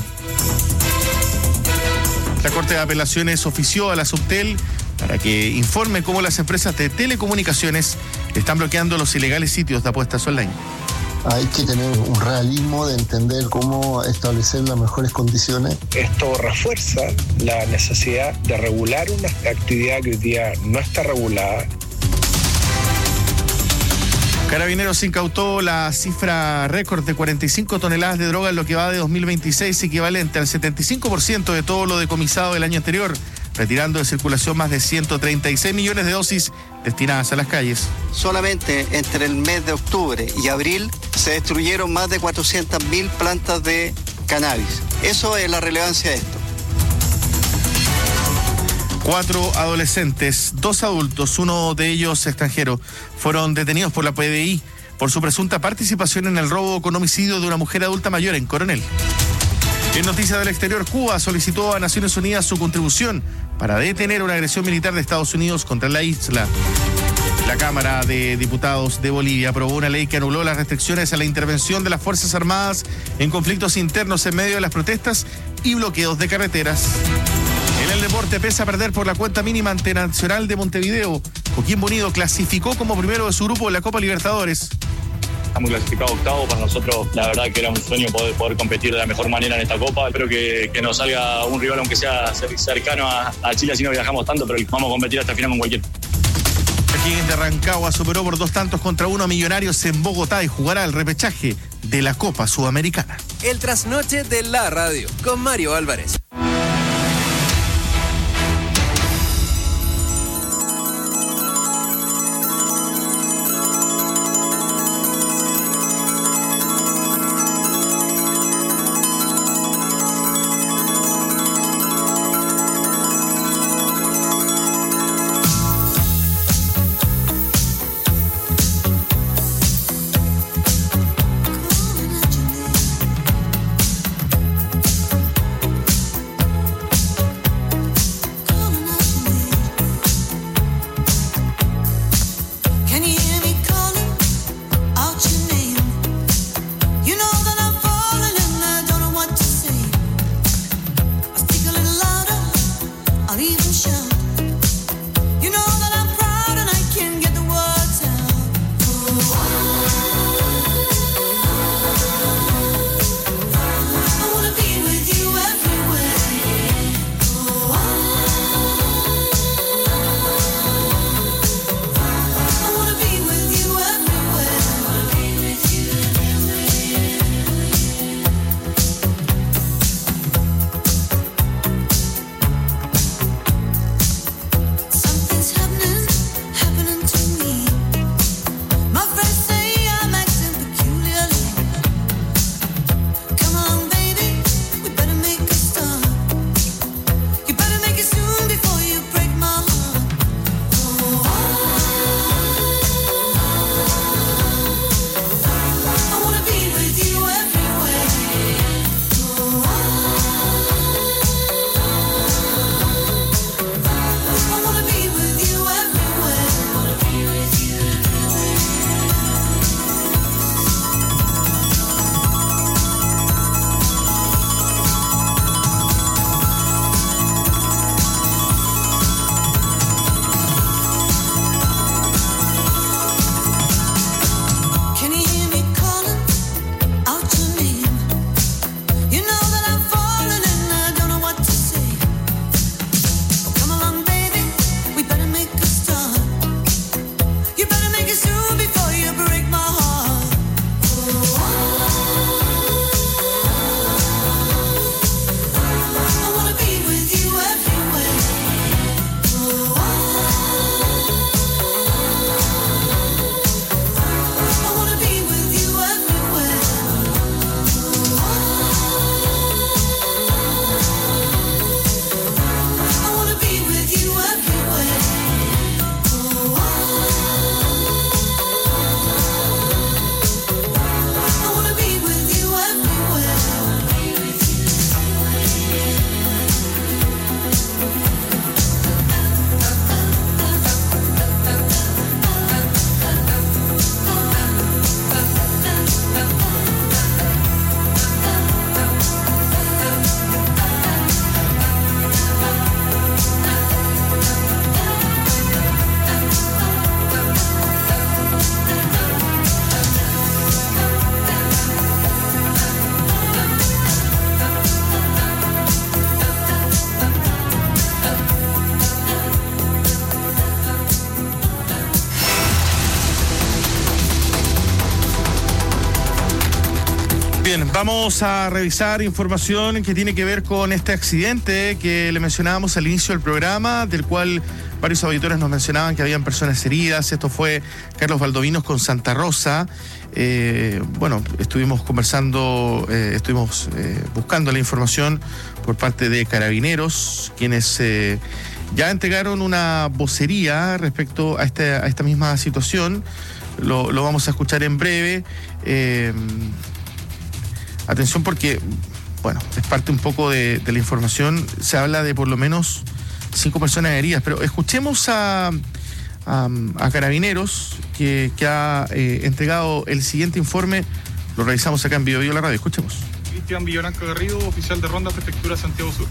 La Corte de Apelaciones ofició a la Subtel para que informe cómo las empresas de telecomunicaciones están bloqueando los ilegales sitios de apuestas online. Hay que tener un realismo de entender cómo establecer las mejores condiciones. Esto refuerza la necesidad de regular una actividad que hoy día no está regulada. Carabineros incautó la cifra récord de cuarenta y cinco toneladas de droga en lo que va de dos mil veintiséis, equivalente al setenta y cinco por ciento de todo lo decomisado del año anterior, retirando de circulación más de ciento treinta y seis millones de dosis destinadas a las calles. Solamente entre el mes de octubre y abril se destruyeron más de cuatrocientas mil plantas de cannabis. Eso es la relevancia de esto. Cuatro adolescentes, dos adultos, uno de ellos extranjero, fueron detenidos por la P D I por su presunta participación en el robo con homicidio de una mujer adulta mayor en Coronel. En noticias del exterior, Cuba solicitó a Naciones Unidas su contribución para detener una agresión militar de Estados Unidos contra la isla. La Cámara de Diputados de Bolivia aprobó una ley que anuló las restricciones a la intervención de las Fuerzas Armadas en conflictos internos en medio de las protestas y bloqueos de carreteras. En el deporte, pese a perder por la cuenta mínima ante Nacional de Montevideo, Coquimbo Unido clasificó como primero de su grupo en la Copa Libertadores. Estamos clasificados octavos. Para nosotros, la verdad que era un sueño poder, poder competir de la mejor manera en esta Copa. Espero que, que nos salga un rival, aunque sea cercano a, a Chile, así no viajamos tanto, pero vamos a competir hasta el final con cualquiera. O'Higgins de Rancagua superó por dos tantos contra uno a Millonarios en Bogotá y jugará el repechaje de la Copa Sudamericana. El trasnoche de la radio con Mario Álvarez. Bien, vamos a revisar información que tiene que ver con este accidente que le mencionábamos al inicio del programa, del cual varios auditores nos mencionaban que habían personas heridas. Esto fue Carlos Valdovinos con Santa Rosa. Eh, bueno, estuvimos conversando, eh, estuvimos eh, buscando la información por parte de Carabineros, quienes eh, ya entregaron una vocería respecto a, este, a esta misma situación. Lo, lo vamos a escuchar en breve. Eh, atención porque, bueno, es parte un poco de, de la información. Se habla de por lo menos cinco personas heridas, pero escuchemos a, a, a Carabineros, que, que ha eh, entregado el siguiente informe. Lo revisamos acá en Bio Bio La Radio. Escuchemos. Cristian Villablanca Garrido, oficial de Ronda, Prefectura Santiago Sur.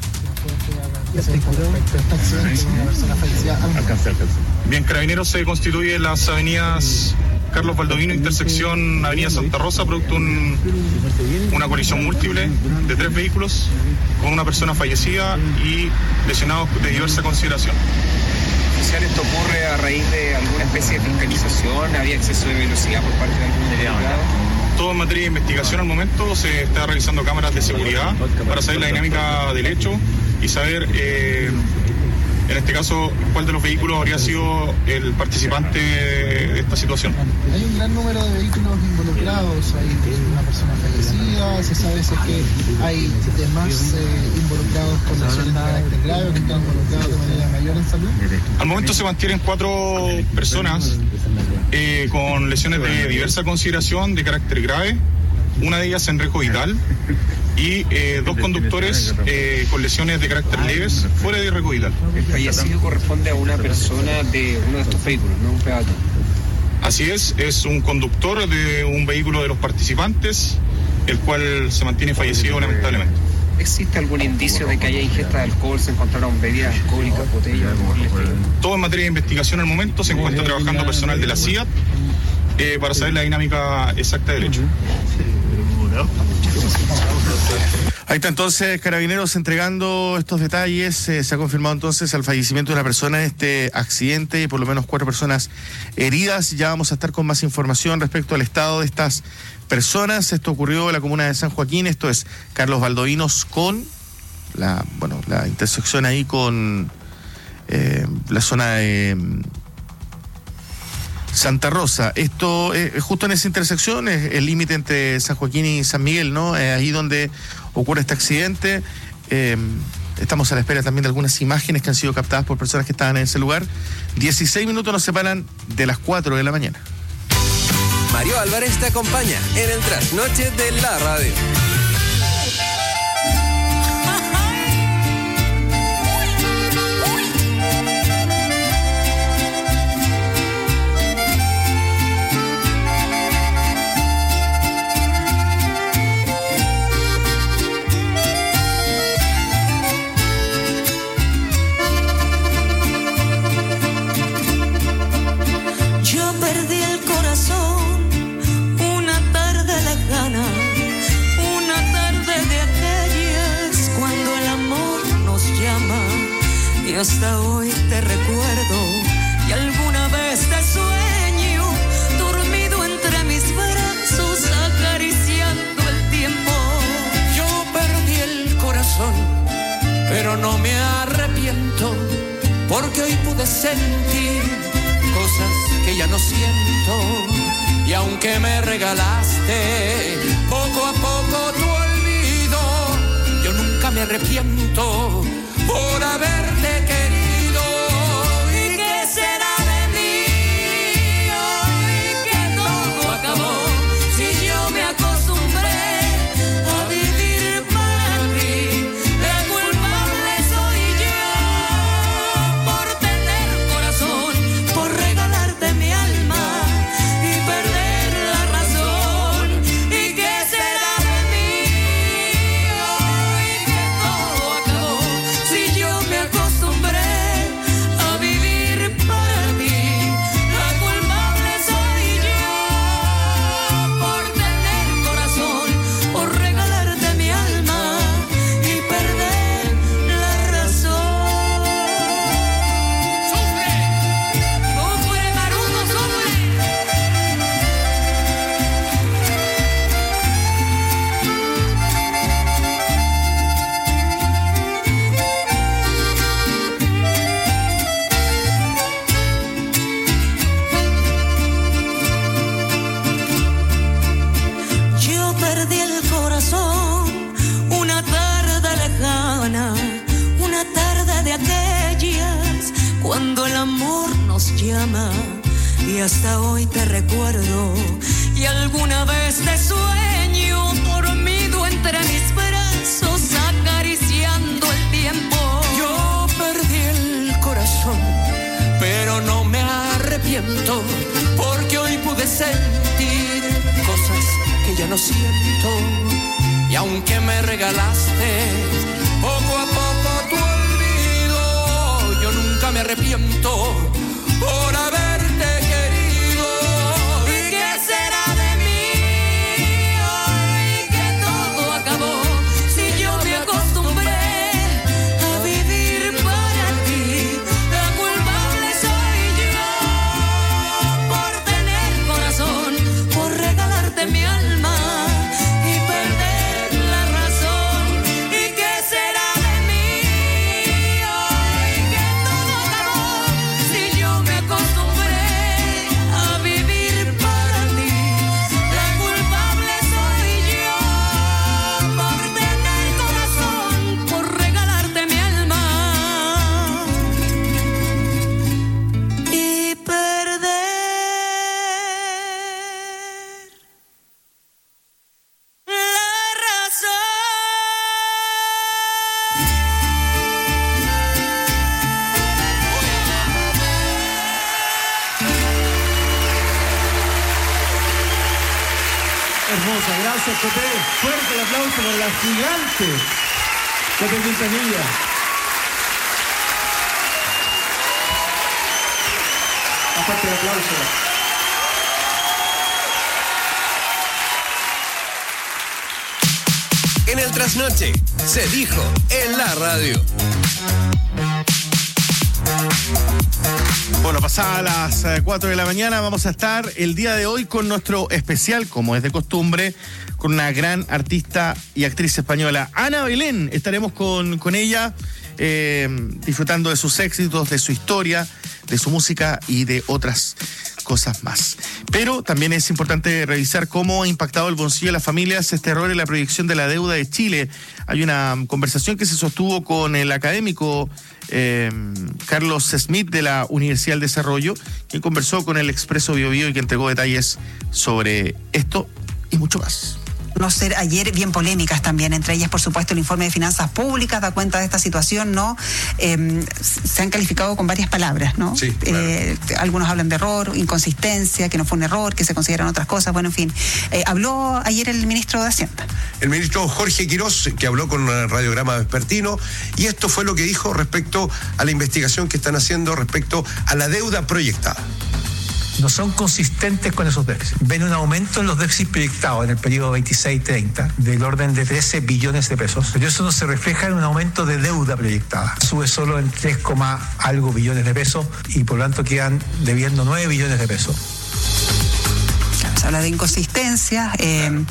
Bien, Carabineros se constituye en las avenidas Carlos Valdovinos, intersección Avenida Santa Rosa, producto de un, una colisión múltiple de tres vehículos con una persona fallecida y lesionados de diversa consideración. Oficial, ¿esto ocurre a raíz de alguna especie de fiscalización? ¿Había exceso de velocidad por parte de algún delegado? Todo en materia de investigación al momento. Se está realizando cámaras de seguridad para saber la dinámica del hecho y saber, eh, en este caso, cuál de los vehículos habría sido el participante de esta situación. Hay un gran número de vehículos involucrados, hay una persona fallecida, se sabe si es que hay demás eh, involucrados con lesiones de carácter grave, que están involucrados de manera mayor en salud. Al momento se mantienen cuatro personas eh, con lesiones de diversa consideración de carácter grave, una de ellas en riesgo vital, y eh, dos conductores eh, con lesiones de carácter leves fuera de riesgo vital. El fallecido corresponde a una persona de uno de estos vehículos, no un peatón. Así es, es un conductor de un vehículo de los participantes, el cual se mantiene fallecido lamentablemente. ¿Existe algún indicio de que haya ingesta de alcohol? ¿Se encontraron bebidas alcohólicas, botellas? Todo en materia de investigación al momento. Se encuentra trabajando personal de la C I A T eh, para saber la dinámica exacta del hecho. Ahí está entonces Carabineros entregando estos detalles. Eh, se ha confirmado entonces el fallecimiento de una persona en este accidente y por lo menos cuatro personas heridas. Ya vamos a estar con más información respecto al estado de estas personas. Esto ocurrió en la comuna de San Joaquín. Esto es Carlos Valdovinos con la, bueno, la intersección ahí con eh, la zona de Santa Rosa. Esto es eh, justo en esa intersección, es el límite entre San Joaquín y San Miguel, ¿no? Es ahí donde ocurre este accidente. Eh, estamos a la espera también de algunas imágenes que han sido captadas por personas que estaban en ese lugar. dieciséis minutos nos separan de las cuatro de la mañana. Mario Álvarez te acompaña en el trasnoche de la radio. Hasta hoy te recuerdo y alguna vez te sueño, dormido entre mis brazos, acariciando el tiempo. Yo perdí el corazón, pero no me arrepiento, porque hoy pude sentir cosas que ya no siento. Y aunque me regalaste poco a poco tu olvido, yo nunca me arrepiento por haberte querido. ¿Y qué será de mí hoy que todo acabó? Si yo me acostumbré a vivir para ti, la culpable soy yo por tener corazón, por regalarte mi alma y perder la razón. ¿Y qué será de mí hoy que todo acabó? Si yo me acostumbré a vivir para ti, la culpable soy yo por tener corazón, por regalarte mi alma y perder la razón. ¡Sufre! ¡Sufre, Maruno, sufre! Yo perdí el corazón una tarde lejana, una tarde de aquellas cuando el amor nos llama. Y hasta hoy te recuerdo y alguna vez te sueño, dormido entre mis brazos, acariciando el tiempo. Yo perdí el corazón, pero no me arrepiento, porque hoy pude sentir cosas que ya no siento. Y aunque me regalaste poco a poco tu olvido, yo nunca me arrepiento por haberte querido. ¿Y qué será de mí hoy que todo acabó? Si yo me acostumbré a vivir para ti, la culpable soy yo por tener corazón, por regalarte mi alma y perder la razón. ¿Y qué será de mí hoy que todo acabó? Si yo me acostumbré a vivir para ti, la culpable soy yo por tener corazón, por regalarte mi alma y perder la razón. Hermosa, gracias, Pepe. Fuerte el aplauso para la gigante Pepe Quintanilla. Un fuerte aplauso. En el trasnoche se dijo en la radio. Bueno, pasadas las eh, cuatro de la mañana vamos a estar el día de hoy con nuestro especial, como es de costumbre, con una gran artista y actriz española, Ana Belén. Estaremos con, con ella eh, disfrutando de sus éxitos, de su historia, de su música y de otras cosas más. Pero también es importante revisar cómo ha impactado el bolsillo de las familias este error en la proyección de la deuda de Chile. Hay una conversación que se sostuvo con el académico eh, Carlos Smith de la Universidad del Desarrollo, quien conversó con el Expreso Bio Bio y que entregó detalles sobre esto y mucho más. Conocer ayer bien polémicas también, entre ellas por supuesto el informe de finanzas públicas da cuenta de esta situación, ¿no? Eh, se han calificado con varias palabras, ¿no? Sí, claro. eh, algunos hablan de error, inconsistencia, que no fue un error, que se consideran otras cosas, bueno, en fin. Eh, habló ayer el ministro de Hacienda. El ministro Jorge Quirós, que habló con el radiograma vespertino, y esto fue lo que dijo respecto a la investigación que están haciendo respecto a la deuda proyectada. No son consistentes con esos déficits. Ven un aumento en los déficits proyectados en el periodo veintiséis treinta del orden de trece billones de pesos, pero eso no se refleja en un aumento de deuda proyectada. Sube solo en tres, algo billones de pesos y por lo tanto quedan debiendo nueve billones de pesos. Se habla de inconsistencias. Eh,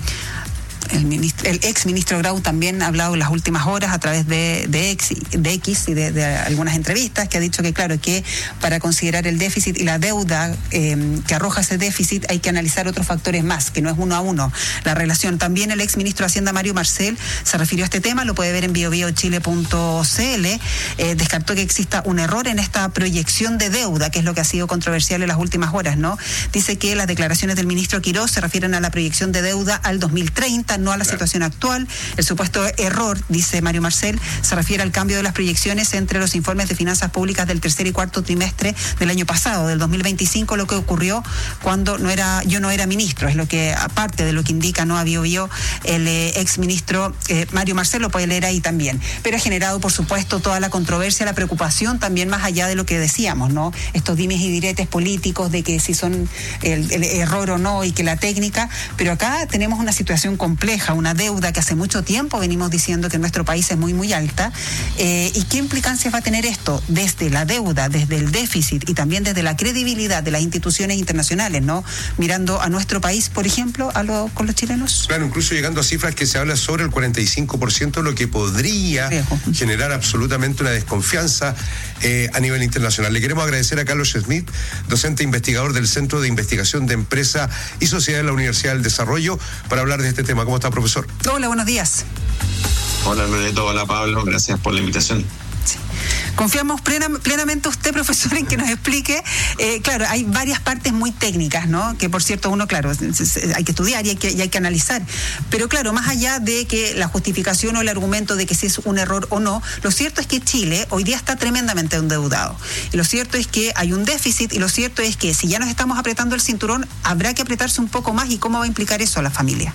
El, ministro, el ex ministro Grau también ha hablado en las últimas horas a través de, de, ex, de X y de, de algunas entrevistas, que ha dicho que claro, que para considerar el déficit y la deuda eh, que arroja ese déficit hay que analizar otros factores más, que no es uno a uno la relación. También el ex ministro de Hacienda Mario Marcel se refirió a este tema, lo puede ver en bio bio chile punto c l, eh, descartó que exista un error en esta proyección de deuda, que es lo que ha sido controversial en las últimas horas, ¿no? Dice que las declaraciones del ministro Quirós se refieren a la proyección de deuda al dos mil treinta, no a la claro. situación actual. El supuesto error, dice Mario Marcel, se refiere al cambio de las proyecciones entre los informes de finanzas públicas del tercer y cuarto trimestre del año pasado, del dos mil veinticinco, lo que ocurrió cuando no era, yo no era ministro, es lo que, aparte de lo que indica, no había oído el eh, ex ministro eh, Mario Marcel, lo puede leer ahí también. Pero ha generado, por supuesto, toda la controversia, la preocupación también más allá de lo que decíamos, ¿no? Estos dimes y diretes políticos de que si son el, el error o no y que la técnica, pero acá tenemos una situación compleja, una deuda que hace mucho tiempo venimos diciendo que en nuestro país es muy, muy alta. Eh, ¿Y qué implicancias va a tener esto desde la deuda, desde el déficit y también desde la credibilidad de las instituciones internacionales, ¿no? Mirando a nuestro país, por ejemplo, a lo, con los chilenos. Claro, incluso llegando a cifras que se habla sobre el cuarenta y cinco por ciento, lo que podría Viejo. generar absolutamente una desconfianza eh, a nivel internacional. Le queremos agradecer a Carlos Smith, docente e investigador del Centro de Investigación de Empresa y Sociedad de la Universidad del Desarrollo, para hablar de este tema. ¿Cómo está, profesor? Hola, buenos días. Hola, Loreto. Hola, Pablo. Gracias por la invitación. Sí. Confiamos plena, plenamente usted, profesor, en que nos explique. Eh, claro, hay varias partes muy técnicas, ¿no? Que, por cierto, uno, claro, hay que estudiar y hay que, y hay que analizar. Pero, claro, más allá de que la justificación o el argumento de que si es un error o no, lo cierto es que Chile hoy día está tremendamente endeudado. Y lo cierto es que hay un déficit y lo cierto es que si ya nos estamos apretando el cinturón, habrá que apretarse un poco más. ¿Y cómo va a implicar eso a la familia?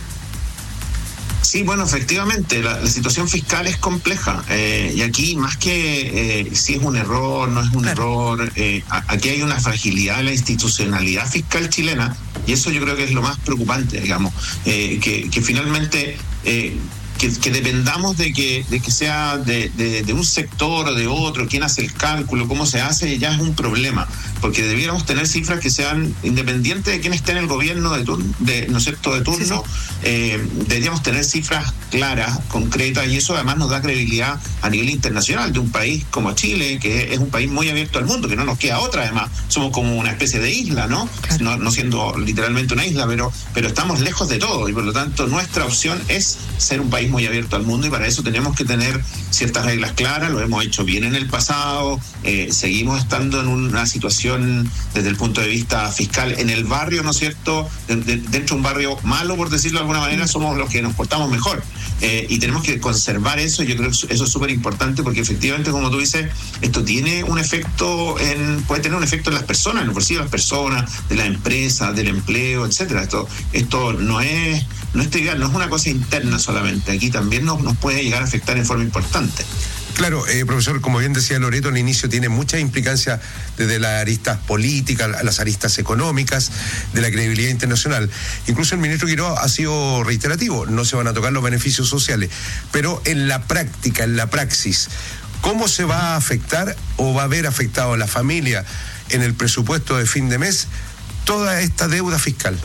Sí, bueno, efectivamente, la, la situación fiscal es compleja eh, y aquí más que eh, si es un error, no es un claro. error, eh, a, aquí hay una fragilidad en la institucionalidad fiscal chilena y eso yo creo que es lo más preocupante, digamos, eh, que, que finalmente... Eh, Que, que dependamos de que, de que sea de, de, de un sector o de otro, quién hace el cálculo, cómo se hace, ya es un problema, porque debiéramos tener cifras que sean independientes de quién esté en el gobierno de turno, de, ¿no es cierto?, de turno, sí, sí. Eh, deberíamos tener cifras claras, concretas, y eso además nos da credibilidad a nivel internacional de un país como Chile, que es un país muy abierto al mundo, que no nos queda otra, además, somos como una especie de isla, ¿no? Claro. No, no siendo literalmente una isla, pero, pero estamos lejos de todo, y por lo tanto nuestra opción es ser un país muy abierto al mundo y para eso tenemos que tener ciertas reglas claras, lo hemos hecho bien en el pasado, eh, seguimos estando en una situación desde el punto de vista fiscal en el barrio, ¿no es cierto? De, de, dentro de un barrio malo, por decirlo de alguna manera, somos los que nos portamos mejor eh, y tenemos que conservar eso. Yo creo que eso es súper importante porque efectivamente, como tú dices, esto tiene un efecto, en, puede tener un efecto en las personas, en el bolsillo de las personas, de las empresas, del empleo, etcétera. Esto, esto no es nuestro ideal no es una cosa interna solamente, aquí también nos, nos puede llegar a afectar en forma importante. Claro, eh, profesor, como bien decía Loreto al inicio, tiene mucha implicancia desde las aristas políticas, las aristas económicas, de la credibilidad internacional. Incluso el ministro Quiroga ha sido reiterativo, no se van a tocar los beneficios sociales, pero en la práctica, en la praxis, ¿cómo se va a afectar o va a haber afectado a la familia en el presupuesto de fin de mes toda esta deuda fiscal?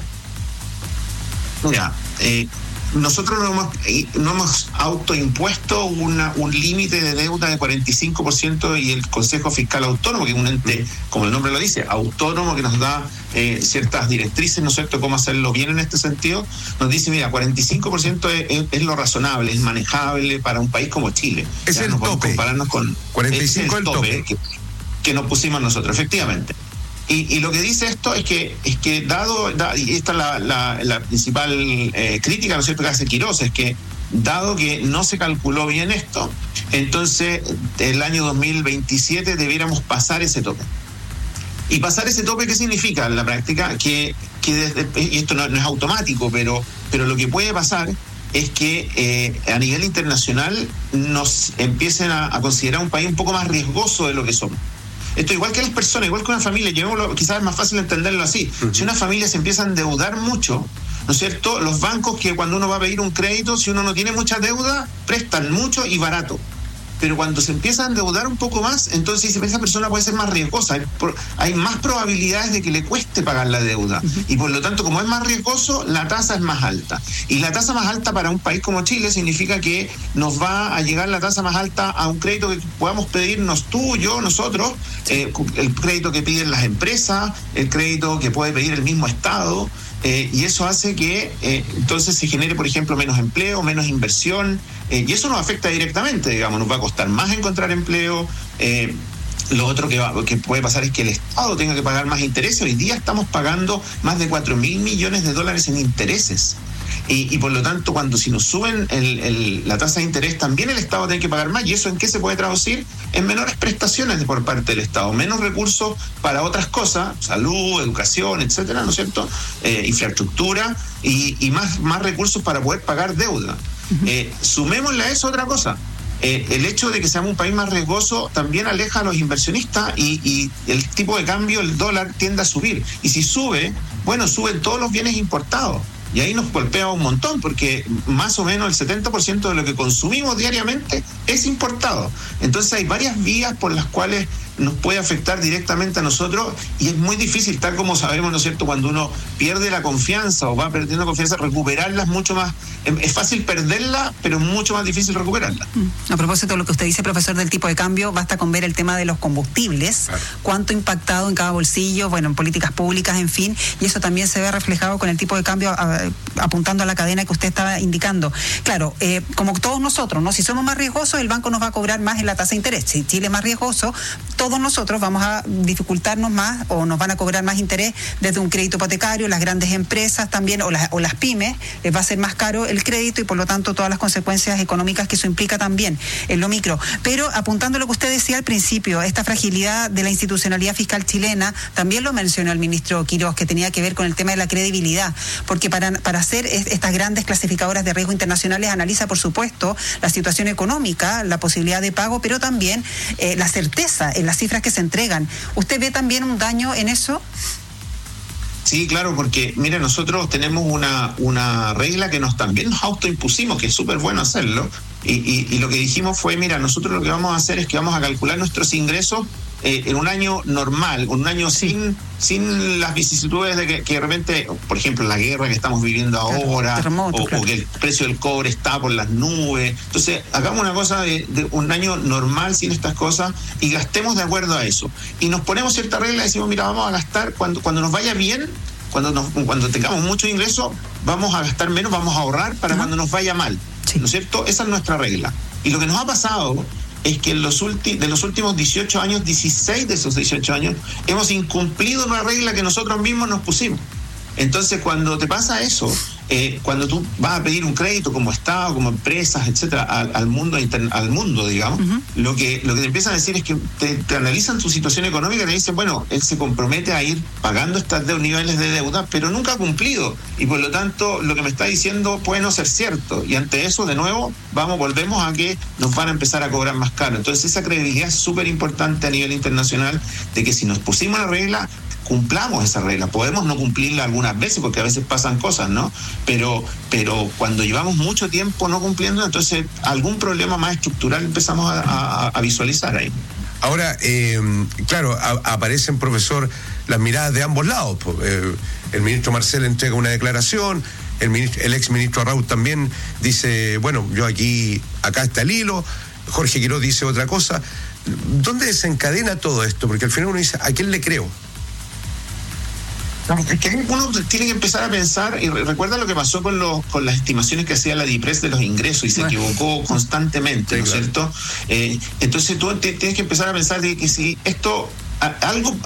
Mira, eh, nosotros no hemos, no hemos autoimpuesto una, un límite de deuda de cuarenta y cinco por ciento y el Consejo Fiscal Autónomo, que es un ente, como el nombre lo dice, autónomo, que nos da eh, ciertas directrices, ¿no es cierto?, cómo hacerlo bien en este sentido, nos dice, mira, cuarenta y cinco por ciento es, es, es lo razonable, es manejable para un país como Chile. Es ya el no tope. Compararnos con, cuarenta y cinco es el tope, tope. Que, que nos pusimos nosotros, efectivamente. Y, y lo que dice esto es que, es que dado, da, y esta es la, la, la principal eh, crítica, ¿no es cierto?, que hace Quirós, es que dado que no se calculó bien esto, entonces el año dos mil veintisiete debiéramos pasar ese tope. Y pasar ese tope, ¿qué significa en la práctica? Que, que desde, y esto no, no es automático, pero, pero lo que puede pasar es que eh, a nivel internacional nos empiecen a, a considerar un país un poco más riesgoso de lo que somos. Esto igual que las personas, igual que una familia, llevémoslo, quizás es más fácil entenderlo así. Uh-huh. Si una familia se empieza a endeudar mucho, ¿no es cierto? Los bancos, que cuando uno va a pedir un crédito, si uno no tiene mucha deuda, prestan mucho y barato. Pero cuando se empieza a endeudar un poco más, entonces esa persona puede ser más riesgosa. Hay, hay más probabilidades de que le cueste pagar la deuda. Uh-huh. Y por lo tanto, como es más riesgoso, la tasa es más alta. Y la tasa más alta para un país como Chile significa que nos va a llegar la tasa más alta a un crédito que podamos pedirnos tú, yo, nosotros, eh, el crédito que piden las empresas, el crédito que puede pedir el mismo Estado. Eh, y eso hace que eh, entonces se genere, por ejemplo, menos empleo, menos inversión, eh, y eso nos afecta directamente, digamos, nos va a costar más encontrar empleo. Eh, lo otro que, va, que puede pasar es que el Estado tenga que pagar más intereses. Hoy día estamos pagando más de cuatro mil millones de dólares en intereses. Y, y por lo tanto, cuando si nos suben el, el, la tasa de interés, también el Estado tiene que pagar más. ¿Y eso en qué se puede traducir? En menores prestaciones por parte del Estado, menos recursos para otras cosas, salud, educación, etcétera, ¿no es cierto? Eh, infraestructura y, y más, más recursos para poder pagar deuda. Uh-huh. Eh, sumémosle a eso otra cosa. Eh, el hecho de que seamos un país más riesgoso también aleja a los inversionistas y, y el tipo de cambio, el dólar, tiende a subir. Y si sube, bueno, suben todos los bienes importados. Y ahí nos golpea un montón, porque más o menos el setenta por ciento de lo que consumimos diariamente es importado. Entonces hay varias vías por las cuales nos puede afectar directamente a nosotros, y es muy difícil, tal como sabemos, ¿no es cierto?, cuando uno pierde la confianza o va perdiendo confianza, recuperarla es mucho más, es fácil perderla, pero es mucho más difícil recuperarla. A propósito de lo que usted dice, profesor, del tipo de cambio, basta con ver el tema de los combustibles, claro, cuánto impactado en cada bolsillo, bueno, en políticas públicas, en fin, y eso también se ve reflejado con el tipo de cambio, a, apuntando a la cadena que usted estaba indicando. Claro, eh, como todos nosotros, ¿no? Si somos más riesgosos, el banco nos va a cobrar más en la tasa de interés. Si Chile es más riesgoso, todos nosotros vamos a dificultarnos más o nos van a cobrar más interés desde un crédito hipotecario, las grandes empresas también o las, o las pymes, les va a ser más caro el crédito y por lo tanto todas las consecuencias económicas que eso implica también en lo micro. Pero apuntando a lo que usted decía al principio, esta fragilidad de la institucionalidad fiscal chilena, también lo mencionó el ministro Quirós, que tenía que ver con el tema de la credibilidad, porque para, para hacer estas grandes clasificadoras de riesgo internacionales analiza, por supuesto, la situación económica, la posibilidad de pago, pero también eh, la certeza en las cifras que se entregan. ¿Usted ve también un daño en eso? Sí, claro, porque mire, nosotros tenemos una, una regla que nos también nos autoimpusimos, que es súper bueno hacerlo, y, y, y lo que dijimos fue, mira, nosotros lo que vamos a hacer es que vamos a calcular nuestros ingresos eh, en un año normal, un año sin sin las vicisitudes de que, que de repente, por ejemplo, la guerra que estamos viviendo ahora, terremoto, o, claro, o que el precio del cobre está por las nubes. Entonces, hagamos una cosa de, de un año normal sin estas cosas y gastemos de acuerdo a eso. Y nos ponemos cierta regla y decimos, mira, vamos a gastar cuando, cuando nos vaya bien, cuando nos, cuando tengamos mucho ingreso, vamos a gastar menos, vamos a ahorrar para uh-huh. cuando nos vaya mal. Sí. ¿No es cierto? Esa es nuestra regla. Y lo que nos ha pasado es que en los ulti- de los últimos dieciocho años, dieciséis de esos dieciocho años, hemos incumplido una regla que nosotros mismos nos pusimos. Entonces, cuando te pasa eso, eh, cuando tú vas a pedir un crédito como Estado, como empresas, etcétera, al, al mundo inter- al mundo, digamos, uh-huh. lo que lo que te empiezan a decir es que te, te analizan tu situación económica y te dicen, bueno, él se compromete a ir pagando estos de, niveles de deuda, pero nunca ha cumplido, y por lo tanto lo que me está diciendo puede no ser cierto, y ante eso, de nuevo, vamos, volvemos a que nos van a empezar a cobrar más caro. Entonces esa credibilidad es súper importante a nivel internacional, de que si nos pusimos la regla, cumplamos esa regla. Podemos no cumplirla algunas veces porque a veces pasan cosas, ¿no? Pero, pero cuando llevamos mucho tiempo no cumpliendo, entonces algún problema más estructural empezamos a, a, a visualizar ahí. Ahora, eh, claro, a, aparecen, profesor, las miradas de ambos lados. Eh, el ministro Marcel entrega una declaración, el, ministro, el ex ministro Arraut también dice, bueno, yo aquí, acá está el hilo, Jorge Quiroz dice otra cosa. ¿Dónde desencadena todo esto? Porque al final uno dice, ¿a quién le creo? Es que uno tiene que empezar a pensar, y recuerda lo que pasó con los con las estimaciones que hacía la DIPRES de los ingresos, y se bueno. equivocó constantemente, sí, ¿no es claro. cierto? Eh, entonces tú te, tienes que empezar a pensar de que si esto, a, algo